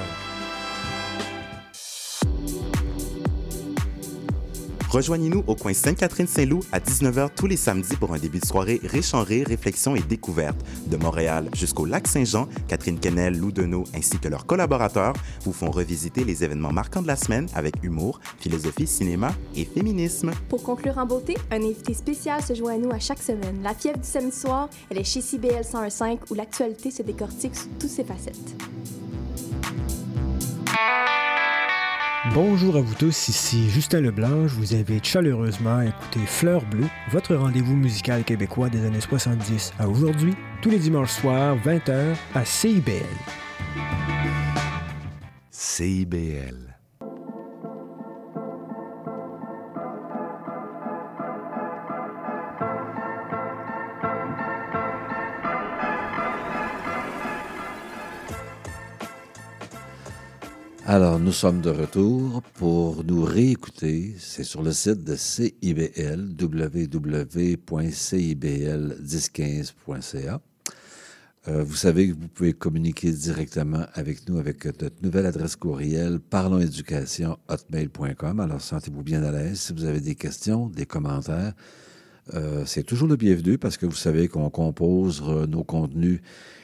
Rejoignez-nous au coin Sainte-Catherine-Saint-Loup à dix-neuf heures tous les samedis pour un début de soirée riche en rire, réflexion et découverte. De Montréal jusqu'au Lac-Saint-Jean, Catherine Kennel, Lou Deneau ainsi que leurs collaborateurs vous font revisiter les événements marquants de la semaine avec humour, philosophie, cinéma et féminisme. Pour conclure en beauté, un invité spécial se joint à nous à chaque semaine. La fièvre du samedi soir, elle est chez C I B L cent un virgule cinq où l'actualité se décortique sous toutes ses facettes. Bonjour à vous tous, ici Justin Leblanc. Je vous invite chaleureusement à écouter Fleur Bleue, votre rendez-vous musical québécois des années soixante-dix à aujourd'hui, tous les dimanches soirs, vingt heures, à C I B L. C I B L. Alors, nous sommes de retour pour nous réécouter. C'est sur le site de C I B L, w w w point c i b l dix quinze point c a. Euh, vous savez que vous pouvez communiquer directement avec nous avec notre nouvelle adresse courriel parlonséducation arobase hotmail point com. Alors, sentez-vous bien à l'aise. Si vous avez des questions, des commentaires, euh, c'est toujours le bienvenu parce que vous savez qu'on compose euh, nos contenus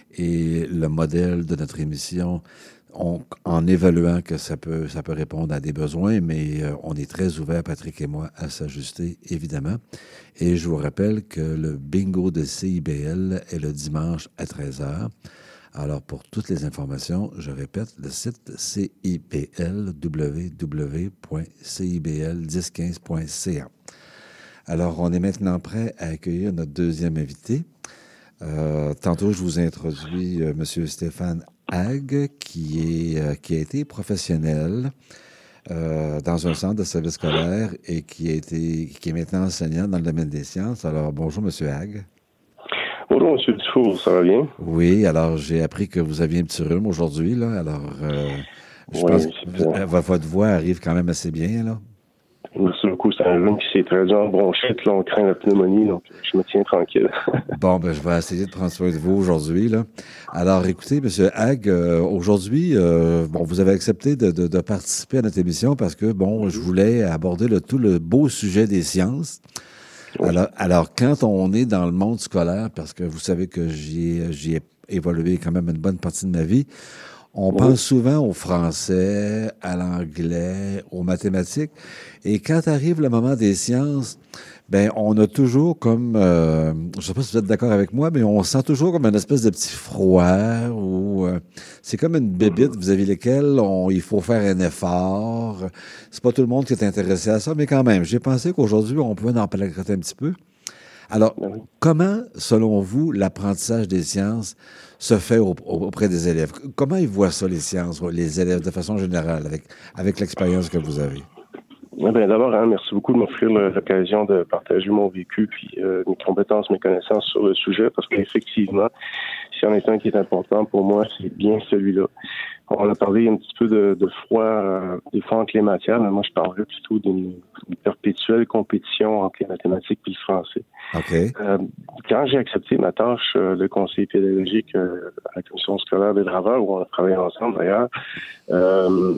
et le modèle de notre émission On, en évaluant que ça peut, ça peut répondre à des besoins, mais euh, on est très ouvert, Patrick et moi, à s'ajuster, évidemment. Et je vous rappelle que le bingo de C I B L est le dimanche à treize heures. Alors, pour toutes les informations, je répète, le site C I B L, w w w point c i b l dix quinze point c a. Alors, on est maintenant prêt à accueillir notre deuxième invité. Euh, tantôt, je vous introduis euh, M. Stéphane Hague, qui, est, euh, qui a été professionnel euh, dans un centre de service scolaire et qui, a été, qui est maintenant enseignant dans le domaine des sciences. Alors, bonjour, M. Hague. Bonjour, M. Dufour, ça va bien? Oui, alors j'ai appris que vous aviez un petit rhume aujourd'hui, là. Alors, euh, je oui, pense que votre voix arrive quand même assez bien, là. Merci beaucoup. C'est un rhume qui s'est traduit en bronchite. Là, on craint la pneumonie, donc je me tiens tranquille. Bon, ben, je vais essayer de prendre soin de vous aujourd'hui, là. Alors, écoutez, M. Hague, euh, aujourd'hui, euh, bon, vous avez accepté de, de, de participer à notre émission parce que, bon, je voulais aborder le, tout le beau sujet des sciences. Oui. Alors, alors, quand on est dans le monde scolaire, parce que vous savez que j'y ai, j'y ai évolué quand même une bonne partie de ma vie, on oui. pense souvent au français, à l'anglais, aux mathématiques. Et quand arrive le moment des sciences, ben on a toujours comme, euh, je ne sais pas si vous êtes d'accord avec moi, mais on sent toujours comme une espèce de petit froid ou euh, c'est comme une bébite vis-à-vis lesquelles on, il faut faire un effort. C'est pas tout le monde qui est intéressé à ça, mais quand même, j'ai pensé qu'aujourd'hui, on pouvait en parler un petit peu. Alors, oui. comment, selon vous, l'apprentissage des sciences se fait au, auprès des élèves? Comment ils voient ça, les sciences, les élèves, de façon générale, avec, avec l'expérience que vous avez? Eh bien, d'abord, hein, merci beaucoup de m'offrir l'occasion de partager mon vécu, puis euh, mes compétences, mes connaissances sur le sujet, parce qu'effectivement, s'il y en a un qui est important pour moi, c'est bien celui-là. On a parlé un petit peu de, de froid, euh, des fois entre les matières, mais moi, je parlerais plutôt d'une perpétuelle compétition entre les mathématiques et le français. Okay. Euh, quand j'ai accepté ma tâche euh, de conseiller pédagogique euh, à la commission scolaire des Draveurs, où on a travaillé ensemble d'ailleurs, euh,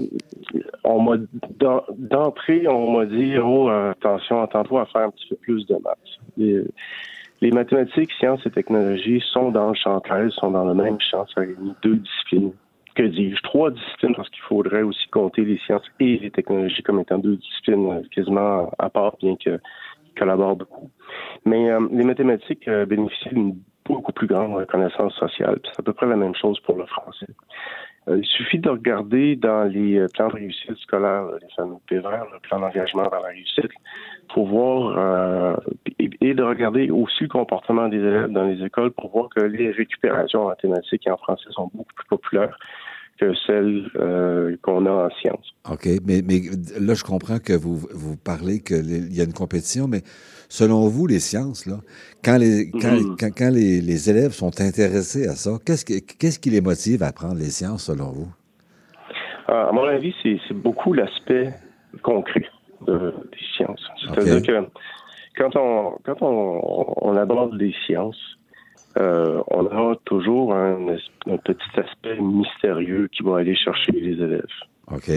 on m'a d'entrée, on m'a dit « Oh, euh, attention, attends-toi à faire un petit peu plus de maths. » Les, les mathématiques, sciences et technologies sont dans le champ treize, sont dans le même champ, ça réunit deux disciplines. Que dis-je? Trois disciplines, parce qu'il faudrait aussi compter les sciences et les technologies comme étant deux disciplines quasiment à part, bien qu'ils collaborent beaucoup. Mais euh, les mathématiques euh, bénéficient d'une beaucoup plus grande reconnaissance sociale. C'est à peu près la même chose pour le français. Euh, il suffit de regarder dans les euh, plans de réussite scolaire, les fameux P V R, le plan d'engagement vers la réussite, pour voir, euh, et, et de regarder aussi le comportement des élèves dans les écoles pour voir que les récupérations en mathématiques et en français sont beaucoup plus populaires que celles euh, qu'on a en sciences. OK, mais, mais là, je comprends que vous, vous parlez qu'il y a une compétition, mais selon vous, les sciences, là, quand les, quand, mm-hmm. quand, quand les, les élèves sont intéressés à ça, qu'est-ce qui, qu'est-ce qui les motive à apprendre les sciences, selon vous? À mon avis, c'est, c'est beaucoup l'aspect concret de, des sciences. C'est-à-dire okay. que quand on, quand on, on aborde les sciences, Euh, on a toujours un, un petit aspect mystérieux qui va aller chercher les élèves. OK.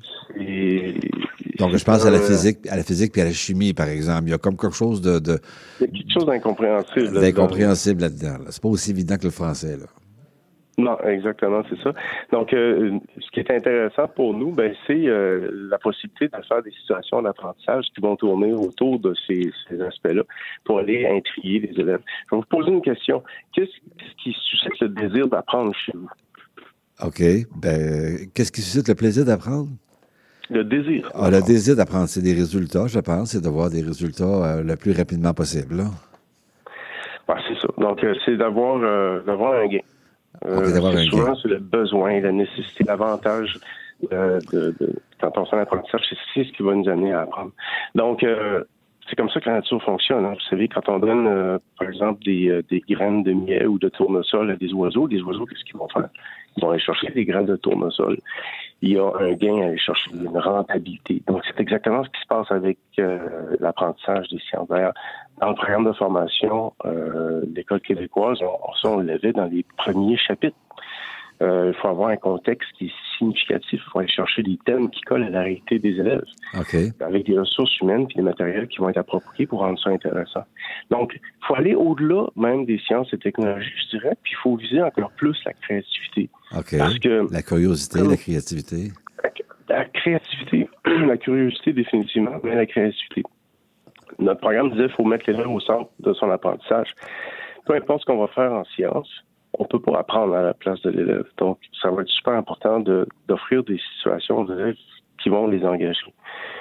Et, Donc, je pense euh, à la physique, à la physique puis à la chimie, par exemple. Il y a comme quelque chose de... de il y a quelque chose d'incompréhensible. D'incompréhensible là-dedans. Là. C'est pas aussi évident que le français, là. Non, exactement, c'est ça. Donc, euh, ce qui est intéressant pour nous, ben, c'est euh, la possibilité de faire des situations d'apprentissage qui vont tourner autour de ces, ces aspects-là pour aller intriguer les élèves. Je vais vous poser une question. Qu'est-ce, qu'est-ce qui suscite le désir d'apprendre chez vous? OK. Ben, qu'est-ce qui suscite le plaisir d'apprendre? Le désir. Ah, le désir d'apprendre, c'est des résultats, je pense. C'est d'avoir des résultats euh, le plus rapidement possible, là. Ouais, c'est ça. Donc, euh, c'est d'avoir, euh, d'avoir un gain. Euh, okay, d'avoir c'est un souvent, gain. c'est le besoin, la nécessité, l'avantage de, de, de, quand on fait l'apprentissage, c'est, c'est ce qui va nous amener à apprendre. Donc, euh, c'est comme ça que la nature fonctionne. Hein. Vous savez, quand on donne, euh, par exemple, des, euh, des graines de miel ou de tournesol à des oiseaux, les oiseaux, qu'est-ce qu'ils vont faire? Ils vont aller chercher des graines de tournesol. Il y a un gain à aller chercher une rentabilité. Donc, c'est exactement ce qui se passe avec euh, l'apprentissage des sciences. D'ailleurs, dans le programme de formation euh, de l'École québécoise, on, on, on l'avait dans les premiers chapitres. Euh, il faut avoir un contexte qui est significatif. Il faut aller chercher des thèmes qui collent à la réalité des élèves. Okay. Avec des ressources humaines et des matériels qui vont être appropriés pour rendre ça intéressant. Donc, il faut aller au-delà même des sciences et technologies, je dirais, puis il faut viser encore plus la créativité. OK. Parce que, la curiosité, comme, la créativité. La, la créativité, la curiosité définitivement, mais la créativité. Notre programme disait qu'il faut mettre l'élève au centre de son apprentissage. Peu importe ce qu'on va faire en sciences, on peut pas apprendre à la place de l'élève. Donc, ça va être super important de, d'offrir des situations aux élèves qui vont les engager.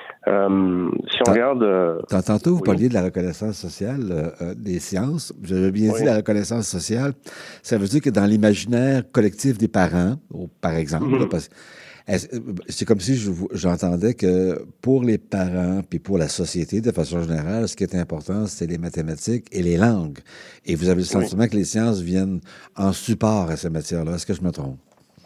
Euh, si on Tant, regarde... Euh, tantôt, vous oui. parliez de la reconnaissance sociale euh, des sciences. J'avais bien oui. dit la reconnaissance sociale. Ça veut dire que dans l'imaginaire collectif des parents, par exemple, mm-hmm. là, parce, c'est comme si je, j'entendais que pour les parents puis pour la société, de façon générale, ce qui est important, c'est les mathématiques et les langues. Et vous avez le sentiment oui. que les sciences viennent en support à ces matières-là. Est-ce que je me trompe?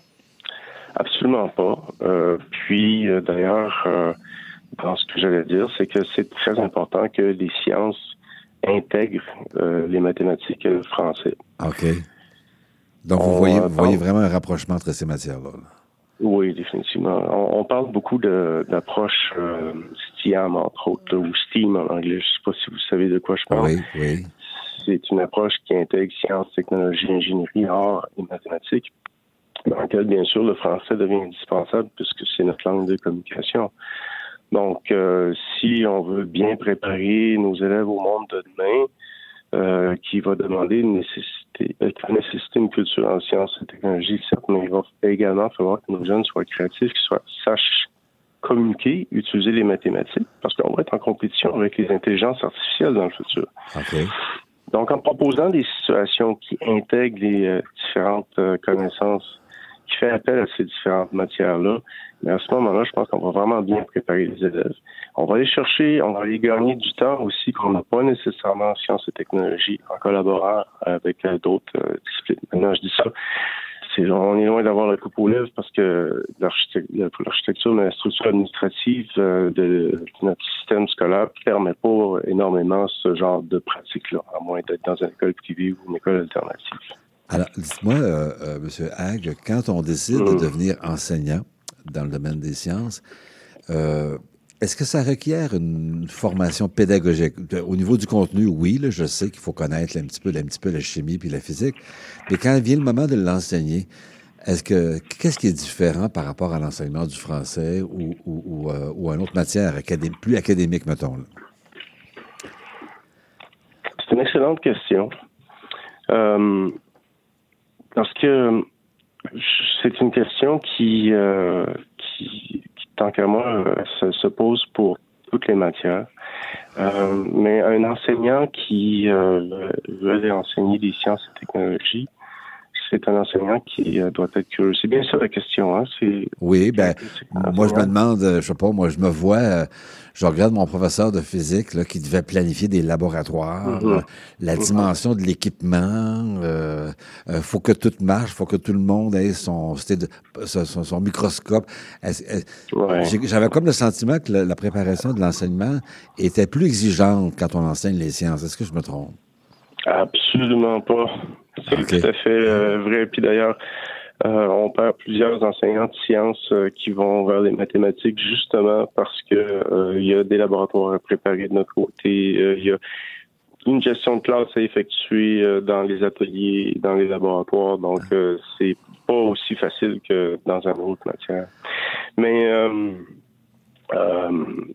Absolument pas. Euh, puis, euh, d'ailleurs, euh, dans ce que j'allais dire, c'est que c'est très important que les sciences intègrent euh, les mathématiques et le français. OK. Donc, vous, On, voyez, vous voyez vraiment un rapprochement entre ces matières-là, là. Oui, définitivement. On, on parle beaucoup de, d'approche euh, STEAM, entre autres, ou STEAM en anglais. Je ne sais pas si vous savez de quoi je parle. Oui, oui. C'est une approche qui intègre sciences, technologies, ingénierie, arts et mathématiques, dans laquelle, bien sûr, le français devient indispensable puisque c'est notre langue de communication. Donc, euh, si on veut bien préparer nos élèves au monde de demain, euh, qui va demander une nécessité, euh, qui va nécessiter une culture en sciences et technologies, certes, mais il va également falloir que nos jeunes soient créatifs, qu'ils soient, sachent communiquer, utiliser les mathématiques, parce qu'on va être en compétition avec les intelligences artificielles dans le futur. Okay. Donc, en proposant des situations qui intègrent les euh, différentes euh, connaissances, qui fait appel à ces différentes matières-là, mais à ce moment-là, je pense qu'on va vraiment bien préparer les élèves. On va aller chercher, on va aller gagner du temps aussi qu'on n'a pas nécessairement en sciences et technologies en collaborant avec euh, d'autres euh, disciplines. Maintenant, je dis ça, c'est, on est loin d'avoir la coupe aux lèvres parce que l'architecture, mais la structure administrative euh, de notre système scolaire ne permet pas énormément ce genre de pratique-là, à moins d'être dans une école privée ou une école alternative. Alors, dites-moi, euh, euh, M. Hague, quand on décide mmh. de devenir enseignant dans le domaine des sciences, euh, est-ce que ça requiert une formation pédagogique? Au niveau du contenu, oui, là, je sais qu'il faut connaître un petit peu, un petit peu la chimie puis la physique, mais quand vient le moment de l'enseigner, est-ce que qu'est-ce qui est différent par rapport à l'enseignement du français ou, ou, ou, euh, ou à une autre matière académique, plus académique, mettons? Là? C'est une excellente question. Euh, parce que c'est une question qui, euh, qui, qui tant qu'à moi, se, se pose pour toutes les matières. Euh, mais un enseignant qui euh, veut enseigner des sciences et technologies, c'est un enseignant qui euh, doit être curieux. C'est bien ça la question, hein? C'est, oui, ben, moi, je me demande, je sais pas, moi, je me vois, euh, je regarde mon professeur de physique, là, qui devait planifier des laboratoires, Mm-hmm. euh, la mm-hmm. dimension de l'équipement, euh, euh, faut que tout marche, faut que tout le monde ait son, son, son, son microscope. Est-ce, est, ouais. J'avais comme le sentiment que la, la préparation de l'enseignement était plus exigeante quand on enseigne les sciences. Est-ce que je me trompe? Absolument pas. C'est okay. tout à fait euh, vrai. Puis d'ailleurs, euh, on perd plusieurs enseignants de sciences euh, qui vont vers les mathématiques justement parce que euh, il y a des laboratoires à préparer de notre côté. Euh, il y a une gestion de classe à effectuer euh, dans les ateliers, dans les laboratoires. Donc, euh, c'est pas aussi facile que dans une autre matière. Mais euh, Euh,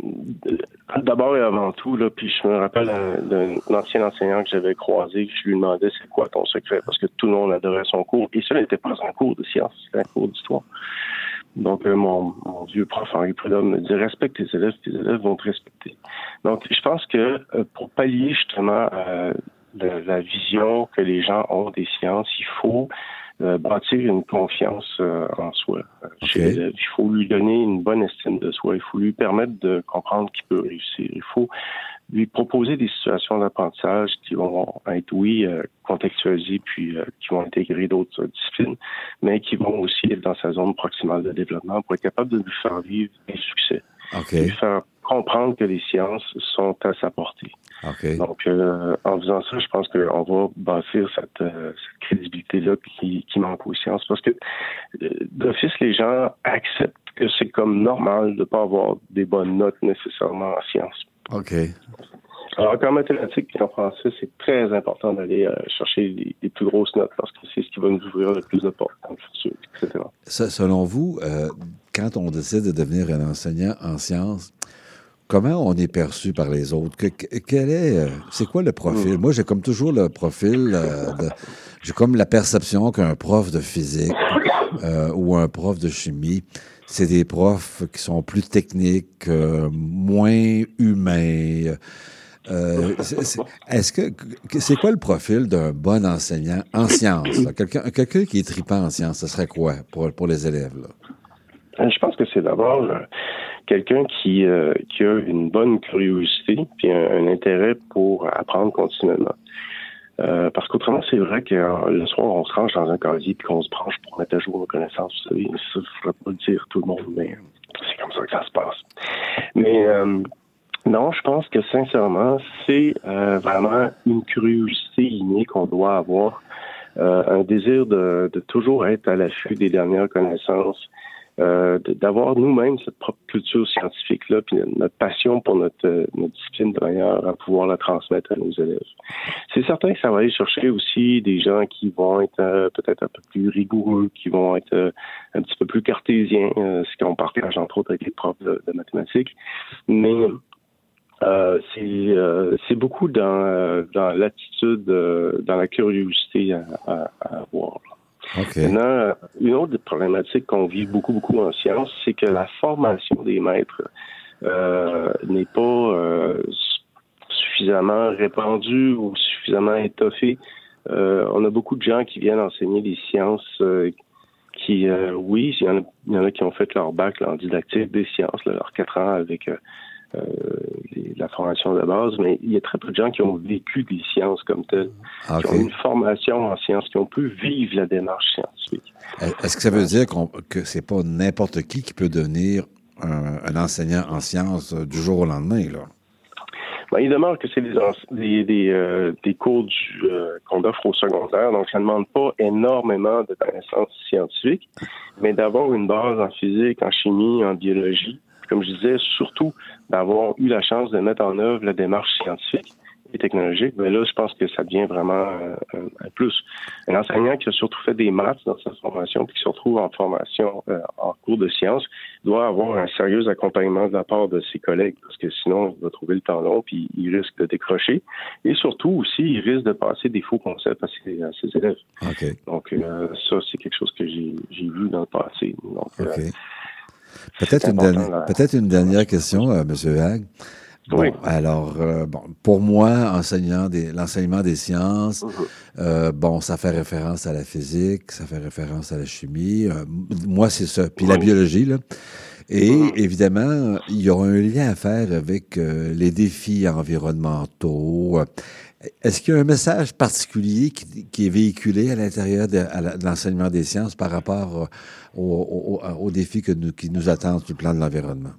d'abord et avant tout, là, puis je me rappelle d'un ancien enseignant que j'avais croisé, que je lui demandais c'est quoi ton secret, parce que tout le monde adorait son cours, et ça n'était pas un cours de sciences, c'était un cours d'histoire. Donc, euh, mon, mon vieux prof Henri Prudhomme me dit respecte tes élèves, tes élèves vont te respecter. Donc, je pense que euh, pour pallier justement à la, la vision que les gens ont des sciences, il faut Euh, bâtir une confiance euh, en soi euh, okay. chez l'élève. Il faut lui donner une bonne estime de soi. Il faut lui permettre de comprendre qu'il peut réussir. Il faut lui proposer des situations d'apprentissage qui vont être, oui, euh, contextualisées, puis euh, qui vont intégrer d'autres euh, disciplines, mais qui vont aussi être dans sa zone proximale de développement pour être capable de lui faire vivre des succès. Okay. Lui faire comprendre que les sciences sont à sa portée. Okay. Donc, euh, en faisant ça, je pense qu'on va bâtir cette, euh, cette crédibilité-là qui, qui manque aux sciences. Parce que, euh, d'office, les gens acceptent que c'est comme normal de ne pas avoir des bonnes notes nécessairement en sciences. OK. Alors qu'en mathématiques et en français, c'est très important d'aller euh, chercher les, les plus grosses notes parce que c'est ce qui va nous ouvrir le plus de portes dans le futur, et cetera. Selon vous, euh, quand on décide de devenir un enseignant en sciences, comment on est perçu par les autres? Que, que, quel est, euh, c'est quoi le profil? Mmh. Moi, j'ai comme toujours le profil, euh, de, j'ai comme la perception qu'un prof de physique euh, ou un prof de chimie, c'est des profs qui sont plus techniques, euh, moins humains. Euh, c'est, c'est, est-ce que, c'est quoi le profil d'un bon enseignant en sciences? Là? Quelqu'un, quelqu'un qui est tripant en sciences, ce serait quoi pour, pour les élèves, là? Je pense que c'est d'abord euh, quelqu'un qui, euh, qui a une bonne curiosité puis un, un intérêt pour apprendre continuellement. Euh, parce qu'autrement, c'est vrai que euh, le soir, on se range dans un casier puis qu'on se branche pour mettre à jour nos connaissances. Vous savez, ça, je ne pourrais pas le dire tout le monde, mais c'est comme ça que ça se passe. Mais euh, non, je pense que sincèrement, c'est euh, vraiment une curiosité innée qu'on doit avoir, euh, un désir de, de toujours être à l'affût des dernières connaissances, Euh, d'avoir nous-mêmes cette propre culture scientifique-là, puis notre passion pour notre, notre discipline de manière à pouvoir la transmettre à nos élèves. C'est certain que ça va aller chercher aussi des gens qui vont être euh, peut-être un peu plus rigoureux, qui vont être euh, un petit peu plus cartésiens, euh, ce qu'on partage entre autres avec les profs de, de mathématiques. Mais euh, c'est, euh, c'est beaucoup dans, euh, dans l'attitude, euh, dans la curiosité à, à, à avoir. Okay. Maintenant, une autre problématique qu'on vit beaucoup, beaucoup en sciences, c'est que la formation des maîtres euh, n'est pas euh, suffisamment répandue ou suffisamment étoffée. Euh, on a beaucoup de gens qui viennent enseigner les sciences euh, qui, euh, oui, il y, en a, il y en a qui ont fait leur bac là, en didactique des sciences, là, leurs quatre ans avec... Euh, Euh, les, la formation de base, mais il y a très peu de gens qui ont vécu des sciences comme telles, okay. qui ont une formation en sciences, qui ont pu vivre la démarche scientifique. Est-ce que ça veut dire qu'on, que c'est pas n'importe qui qui peut devenir un, un enseignant en sciences euh, du jour au lendemain, là? Ben, il demeure que c'est des, des, des, euh, des cours du, euh, qu'on offre au secondaire, donc ça ne demande pas énormément de connaissances scientifiques, mais d'avoir une base en physique, en chimie, en biologie, comme je disais, surtout d'avoir eu la chance de mettre en œuvre la démarche scientifique et technologique, mais là, je pense que ça devient vraiment un, un plus. Un enseignant qui a surtout fait des maths dans sa formation puis qui se retrouve en formation, euh, en cours de sciences, doit avoir un sérieux accompagnement de la part de ses collègues, parce que sinon, il va trouver le temps long puis il risque de décrocher. Et surtout aussi, il risque de passer des faux concepts à ses, à ses élèves. Okay. Donc, euh, ça, c'est quelque chose que j'ai, j'ai vu dans le passé. Donc, okay. euh, Peut-être une, dernière, peut-être une dernière question, euh, M. Hague. Bon, Oui. alors, euh, bon, pour moi, enseignant des, l'enseignement des sciences, Mhm. euh, bon, ça fait référence à la physique, ça fait référence à la chimie. Euh, m- moi, c'est ça. Puis la Oui. biologie, là. Et Mhm. évidemment, il y aura un lien à faire avec euh, les défis environnementaux. Est-ce qu'il y a un message particulier qui, qui est véhiculé à l'intérieur de, à la- de l'enseignement des sciences par rapport euh, aux, aux- aux défis que nous, qui nous attendent sur le plan de l'environnement?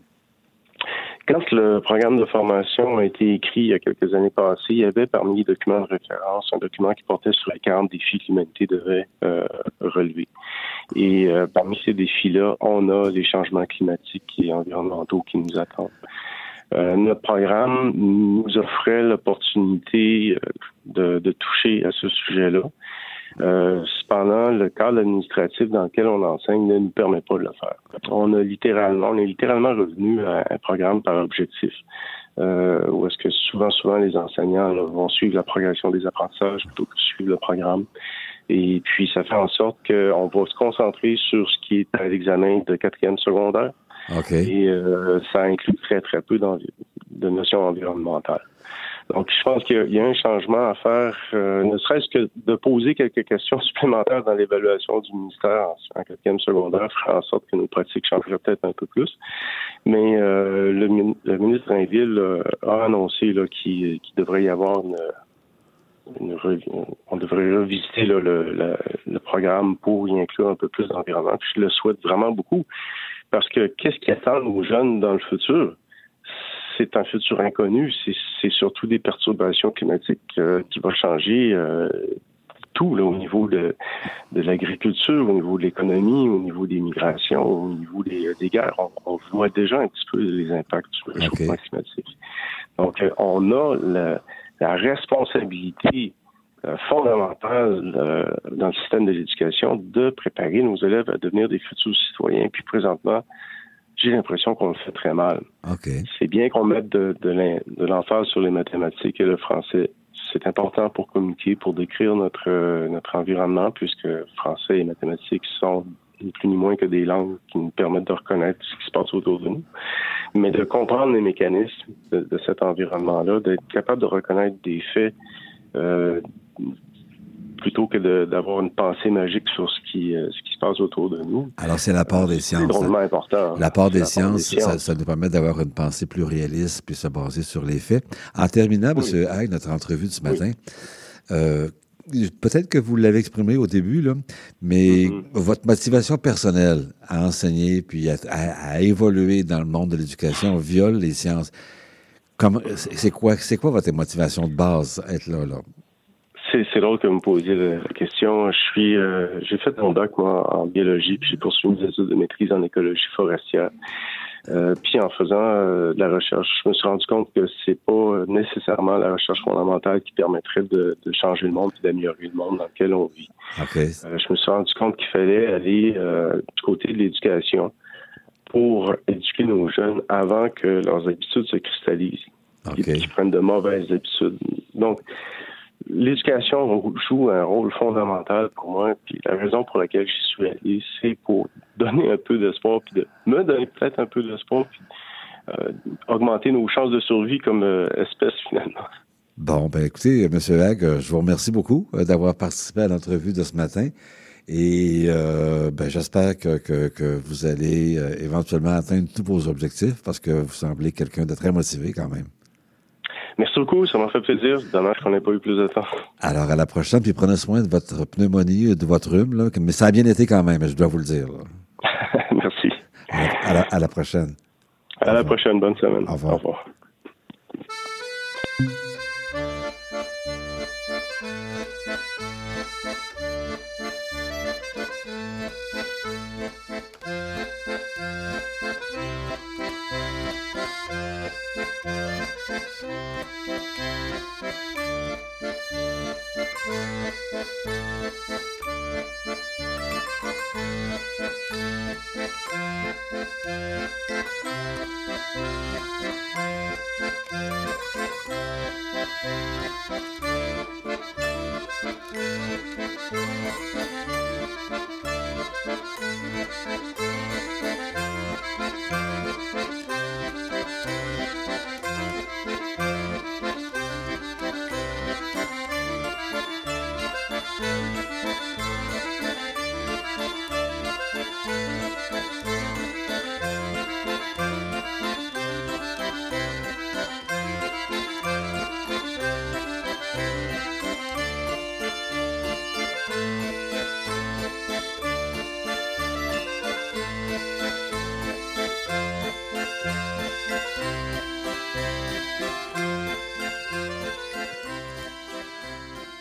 Quand le programme de formation a été écrit il y a quelques années passées, il y avait parmi les documents de référence un document qui portait sur les quarante défis que l'humanité devait euh, relever. Et euh, parmi ces défis-là, on a les changements climatiques et environnementaux qui nous attendent. Euh, notre programme nous offrait l'opportunité euh, de, de toucher à ce sujet-là. Euh, cependant, le cadre administratif dans lequel on enseigne ne nous permet pas de le faire. On a littéralement, on est littéralement revenu à un programme par objectif, euh, où est-ce que souvent, souvent les enseignants là, vont suivre la progression des apprentissages plutôt que suivre le programme. Et puis, ça fait en sorte qu'on va se concentrer sur ce qui est à l'examen de quatrième secondaire. OK. Et euh, ça inclut très, très peu de notions environnementales. Donc, je pense qu'il y a un changement à faire, euh, ne serait-ce que de poser quelques questions supplémentaires dans l'évaluation du ministère en, en quatrième secondaire, ferait en sorte que nos pratiques changeraient peut-être un peu plus. Mais euh, le, le ministre Drainville euh, a annoncé là, qu'il, qu'il devrait y avoir une, une on devrait revisiter là, le, le, le programme pour y inclure un peu plus d'environnement. Puis je le souhaite vraiment beaucoup, parce que qu'est-ce qui attend nos jeunes dans le futur? C'est un futur inconnu, c'est, c'est surtout des perturbations climatiques euh, qui vont changer euh, tout là, au niveau de, de l'agriculture, au niveau de l'économie, au niveau des migrations, au niveau des, des guerres. On, on voit déjà un petit peu les impacts sur le réchauffement Okay. climatique. Donc, euh, on a la, la responsabilité euh, fondamentale euh, dans le système de l'éducation de préparer nos élèves à devenir des futurs citoyens. Puis présentement, j'ai l'impression qu'on le fait très mal. OK. C'est bien qu'on mette de, de, l'in- de l'emphase sur les mathématiques et le français. C'est important pour communiquer, pour décrire notre, euh, notre environnement, puisque français et mathématiques sont ni plus ni moins que des langues qui nous permettent de reconnaître ce qui se passe autour de nous. Mais de comprendre les mécanismes de, de cet environnement-là, d'être capable de reconnaître des faits euh, plutôt que de, d'avoir une pensée magique sur ce qui, euh, ce qui se passe autour de nous. Alors, c'est l'apport des C'est sciences. drôlement hein. important. L'apport des C'est l'apport des sciences, ça, sciences. ça nous permet d'avoir une pensée plus réaliste puis se baser sur les faits. En terminant, Oui. M. Hague, notre entrevue de ce matin, euh, peut-être que vous l'avez exprimé au début, là, mais Mhm. votre motivation personnelle à enseigner puis à, à- à évoluer dans le monde de l'éducation viole les sciences. Comment, c'est c'est quoi, c'est quoi votre motivation de base à être là, là? C'est, c'est drôle que vous me posiez la, la question. Je suis, euh, j'ai fait mon doc, moi, en biologie, puis j'ai poursuivi mes études de maîtrise en écologie forestière. Euh, puis en faisant euh, de la recherche, je me suis rendu compte que c'est pas nécessairement la recherche fondamentale qui permettrait de, de changer le monde et d'améliorer le monde dans lequel on vit. OK. Euh, je me suis rendu compte qu'il fallait aller euh, du côté de l'éducation pour éduquer nos jeunes avant que leurs habitudes se cristallisent, OK. qu'ils qu'ils prennent de mauvaises habitudes. Donc, l'éducation joue un rôle fondamental pour moi, puis la raison pour laquelle j'y suis allé, c'est pour donner un peu d'espoir, puis de me donner peut-être un peu d'espoir, puis euh, augmenter nos chances de survie comme euh, espèce, finalement. Bon, ben écoutez, M. Hague, euh, je vous remercie beaucoup euh, d'avoir participé à l'entrevue de ce matin. Et euh, ben, j'espère que, que, que vous allez euh, éventuellement atteindre tous vos objectifs parce que vous semblez quelqu'un de très motivé quand même. Merci beaucoup, ça m'a fait plaisir. Dommage qu'on n'ait pas eu plus de temps. Alors, à la prochaine, puis prenez soin de votre pneumonie, de votre rhume, là, mais ça a bien été quand même, je dois vous le dire. Là. Merci. À la, à la, à la prochaine. À la prochaine, bonne semaine. Au revoir. Au revoir. Thank you.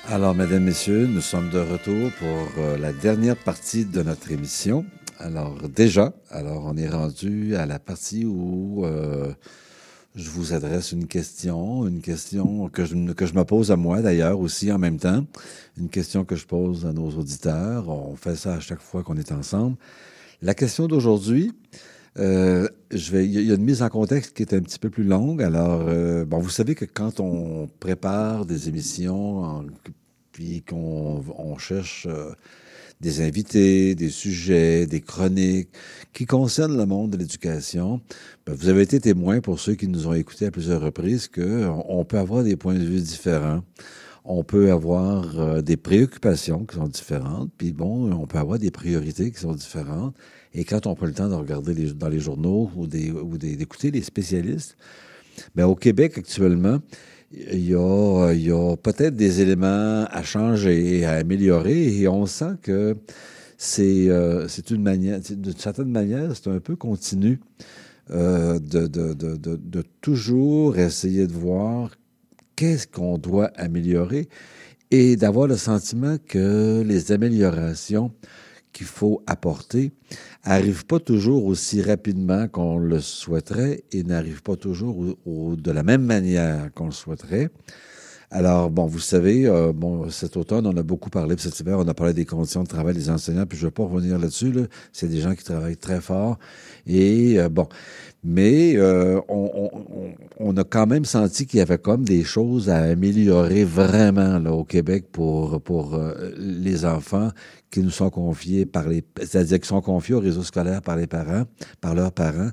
Alors, mesdames, messieurs, nous sommes de retour pour euh, la dernière partie de notre émission. Alors, déjà, alors on est rendu à la partie où euh, je vous adresse une question, une question que je, que je me pose à moi d'ailleurs aussi en même temps, une question que je pose à nos auditeurs. On fait ça à chaque fois qu'on est ensemble. La question d'aujourd'hui, euh, je vais, il y a une mise en contexte qui est un petit peu plus longue. Alors, euh, bon, vous savez que quand on prépare des émissions, en, puis qu'on on cherche euh, des invités, des sujets, des chroniques qui concernent le monde de l'éducation, ben, vous avez été témoin, pour ceux qui nous ont écoutés à plusieurs reprises, qu'on on peut avoir des points de vue différents. On peut avoir euh, des préoccupations qui sont différentes, puis bon, on peut avoir des priorités qui sont différentes. Et quand on prend le temps de regarder les, dans les journaux ou, des, ou des, d'écouter les spécialistes, bien, au Québec, actuellement, il y a, il y a peut-être des éléments à changer, à améliorer, et on sent que c'est, euh, c'est une manière, d'une certaine manière, c'est un peu continu euh, de, de, de, de, de toujours essayer de voir qu'est-ce qu'on doit améliorer et d'avoir le sentiment que les améliorations qu'il faut apporter n'arrivent pas toujours aussi rapidement qu'on le souhaiterait et n'arrivent pas toujours au, au, de la même manière qu'on le souhaiterait. Alors, bon, vous savez, euh, bon, cet automne, on a beaucoup parlé, puis cet hiver, on a parlé des conditions de travail des enseignants, puis je ne vais pas revenir là-dessus, là. C'est des gens qui travaillent très fort. Et, euh, bon, mais euh, on, on, on a quand même senti qu'il y avait comme des choses à améliorer vraiment là, au Québec pour, pour euh, les enfants qui nous sont confiés par les... C'est-à-dire qui sont confiés au réseau scolaire par les parents, par leurs parents.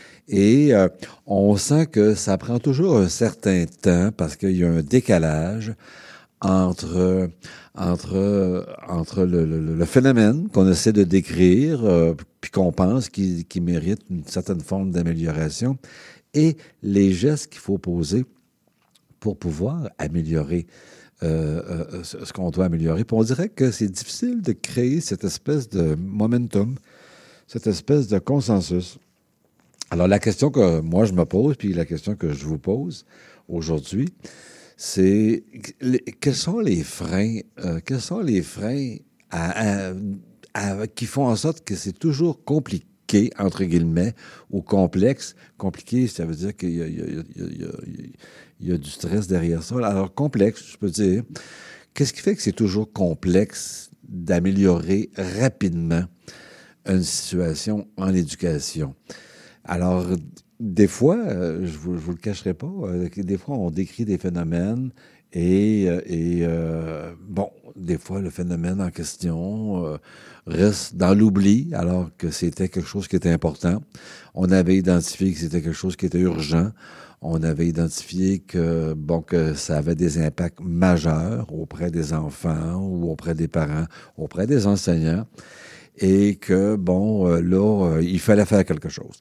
Et euh, on sent que ça prend toujours un certain temps parce qu'il y a un décalage entre, entre, entre le, le, le phénomène qu'on essaie de décrire, euh, puis qu'on pense qu'il, qu'il mérite une certaine forme d'amélioration, et les gestes qu'il faut poser pour pouvoir améliorer euh, euh, ce, ce qu'on doit améliorer. Puis on dirait que c'est difficile de créer cette espèce de momentum, cette espèce de consensus. Alors, la question que moi, je me pose, puis la question que je vous pose aujourd'hui, c'est les, quels sont les freins, euh, quels sont les freins à, à, à, qui font en sorte que c'est toujours compliqué, entre guillemets, ou complexe. Compliqué, ça veut dire qu'il y a, il y a, il y a, il y a, il y a du stress derrière ça. Alors, complexe, je peux dire, qu'est-ce qui fait que c'est toujours complexe d'améliorer rapidement une situation en éducation? Alors, des fois, euh, je vous, je vous le cacherai pas, euh, des fois, on décrit des phénomènes et, euh, et euh, bon, des fois, le phénomène en question euh, reste dans l'oubli, alors que c'était quelque chose qui était important. On avait identifié que c'était quelque chose qui était urgent. On avait identifié que, bon, que ça avait des impacts majeurs auprès des enfants ou auprès des parents, auprès des enseignants, et que, bon, euh, là, euh, il fallait faire quelque chose.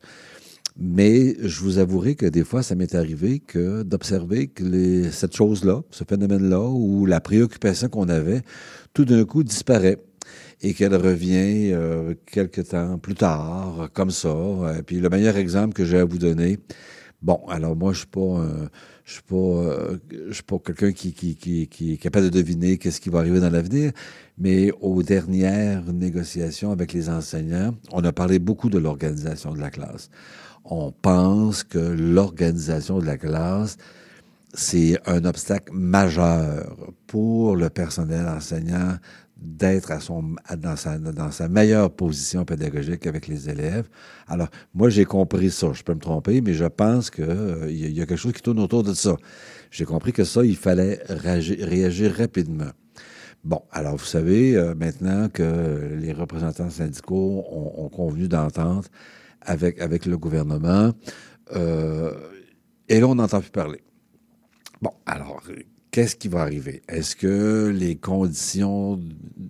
Mais je vous avouerai que des fois, ça m'est arrivé que d'observer que les, cette chose-là, ce phénomène-là, ou la préoccupation qu'on avait, tout d'un coup disparaît et qu'elle revient euh, quelque temps plus tard, comme ça. Et puis le meilleur exemple que j'ai à vous donner, bon, alors moi, je suis pas, euh, je suis pas, euh, je suis pas quelqu'un qui, qui, qui, qui est capable de deviner qu'est-ce qui va arriver dans l'avenir, mais aux dernières négociations avec les enseignants, on a parlé beaucoup de l'organisation de la classe. On pense que l'organisation de la classe, c'est un obstacle majeur pour le personnel enseignant d'être à son, dans, sa, dans sa meilleure position pédagogique avec les élèves. Alors, moi, j'ai compris ça. Je peux me tromper, mais je pense qu'il euh, y, y a quelque chose qui tourne autour de ça. J'ai compris que ça, il fallait réagir, réagir rapidement. Bon, alors, vous savez, euh, maintenant que les représentants syndicaux ont, ont convenu d'entente avec, avec le gouvernement, euh, et là, on n'entend plus parler. Bon, alors, qu'est-ce qui va arriver? Est-ce que les conditions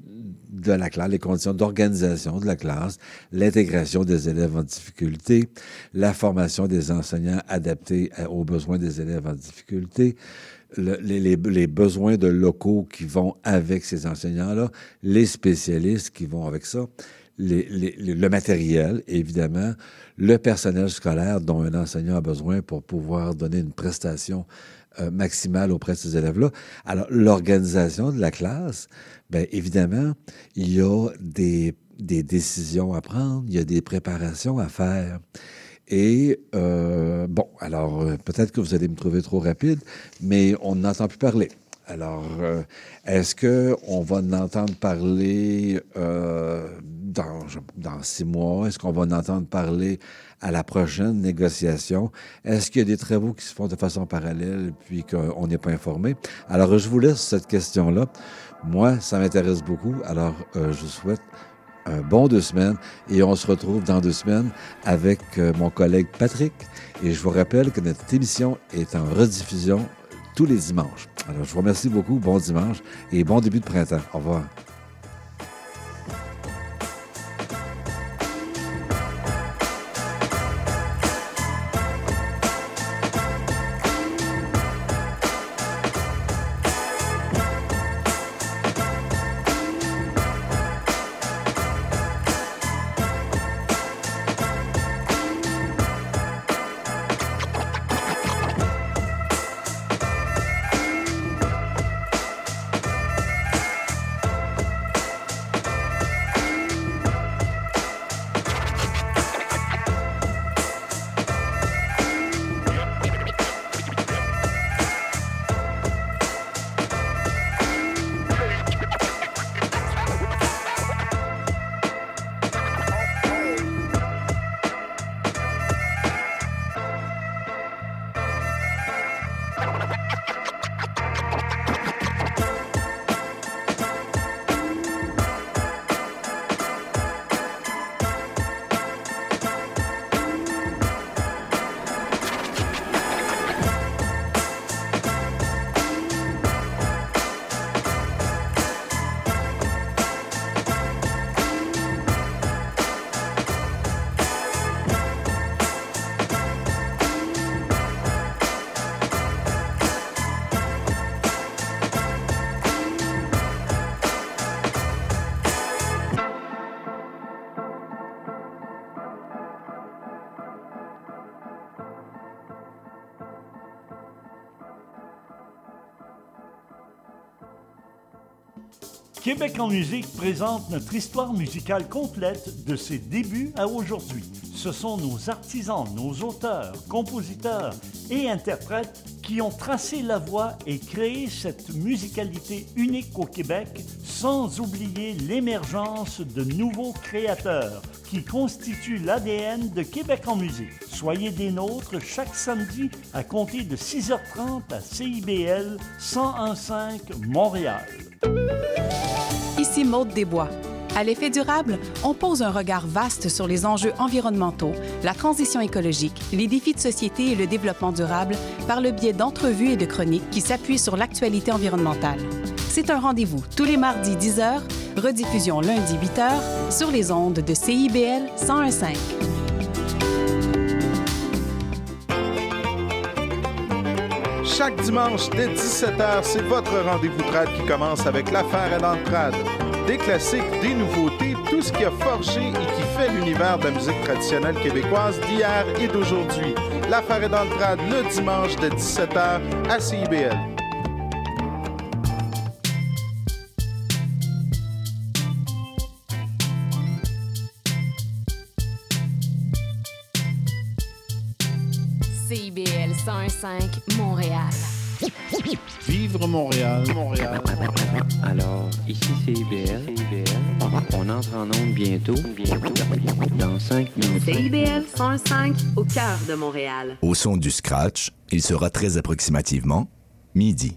de la classe, les conditions d'organisation de la classe, l'intégration des élèves en difficulté, la formation des enseignants adaptés aux besoins des élèves en difficulté, le, les, les, les besoins de locaux qui vont avec ces enseignants-là, les spécialistes qui vont avec ça, les, les, le matériel, évidemment, le personnel scolaire dont un enseignant a besoin pour pouvoir donner une prestation euh, maximale auprès de ces élèves-là. Alors, l'organisation de la classe, bien évidemment, il y a des, des décisions à prendre, il y a des préparations à faire. Et, euh, bon, alors, euh, peut-être que vous allez me trouver trop rapide, mais on n'entend plus parler. Alors, euh, est-ce qu'on va en entendre parler euh, dans, dans six mois? Est-ce qu'on va en entendre parler à la prochaine négociation? Est-ce qu'il y a des travaux qui se font de façon parallèle puis qu'on n'est pas informé? Alors, je vous laisse cette question-là. Moi, ça m'intéresse beaucoup. Alors, euh, je vous souhaite un bon deux semaines et on se retrouve dans deux semaines avec euh, mon collègue Patrick. Et je vous rappelle que notre émission est en rediffusion tous les dimanches. Alors, je vous remercie beaucoup. Bon dimanche et bon début de printemps. Au revoir. Québec en musique présente notre histoire musicale complète de ses débuts à aujourd'hui. Ce sont nos artisans, nos auteurs, compositeurs et interprètes qui ont tracé la voie et créé cette musicalité unique au Québec, sans oublier l'émergence de nouveaux créateurs qui constituent l'A D N de Québec en musique. Soyez des nôtres chaque samedi à compter de six heures trente à C I B L cent un virgule cinq Montréal. Ici Maude Desbois. À l'effet durable, on pose un regard vaste sur les enjeux environnementaux, la transition écologique, les défis de société et le développement durable par le biais d'entrevues et de chroniques qui s'appuient sur l'actualité environnementale. C'est un rendez-vous tous les mardis dix heures, rediffusion lundi huit heures sur les ondes de C I B L cent un virgule cinq. Chaque dimanche dès dix-sept heures, c'est votre rendez-vous trad qui commence avec l'affaire est dans le trad. Des classiques, des nouveautés, tout ce qui a forgé et qui fait l'univers de la musique traditionnelle québécoise d'hier et d'aujourd'hui. L'affaire est dans le trad le dimanche dès dix-sept heures à C I B L. C I B L cent un virgule cinq Montréal. Vivre Montréal, Montréal. Alors, ici c'est I B L. C I B L. On entre en onde bientôt, bientôt, dans cinq minutes. C I B L cent un virgule cinq au cœur de Montréal. Au son du scratch, il sera très approximativement midi.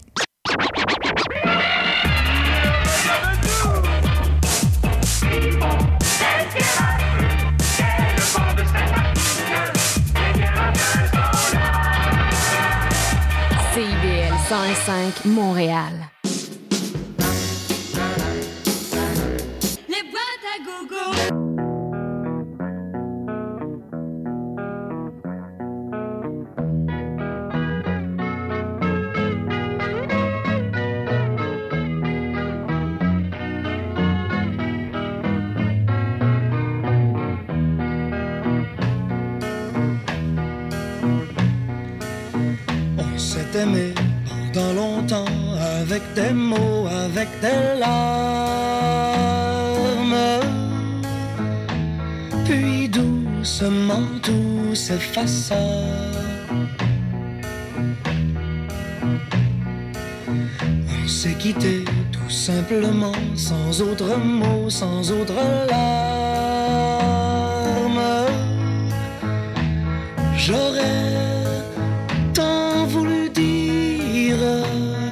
C I B L cent un virgule cinq Montréal. Les boîtes à gogo. On s'est aimé pendant longtemps, avec des mots, avec des larmes. Puis doucement tout s'effaça. On s'est quitté tout simplement, sans autre mot, sans autre larmes.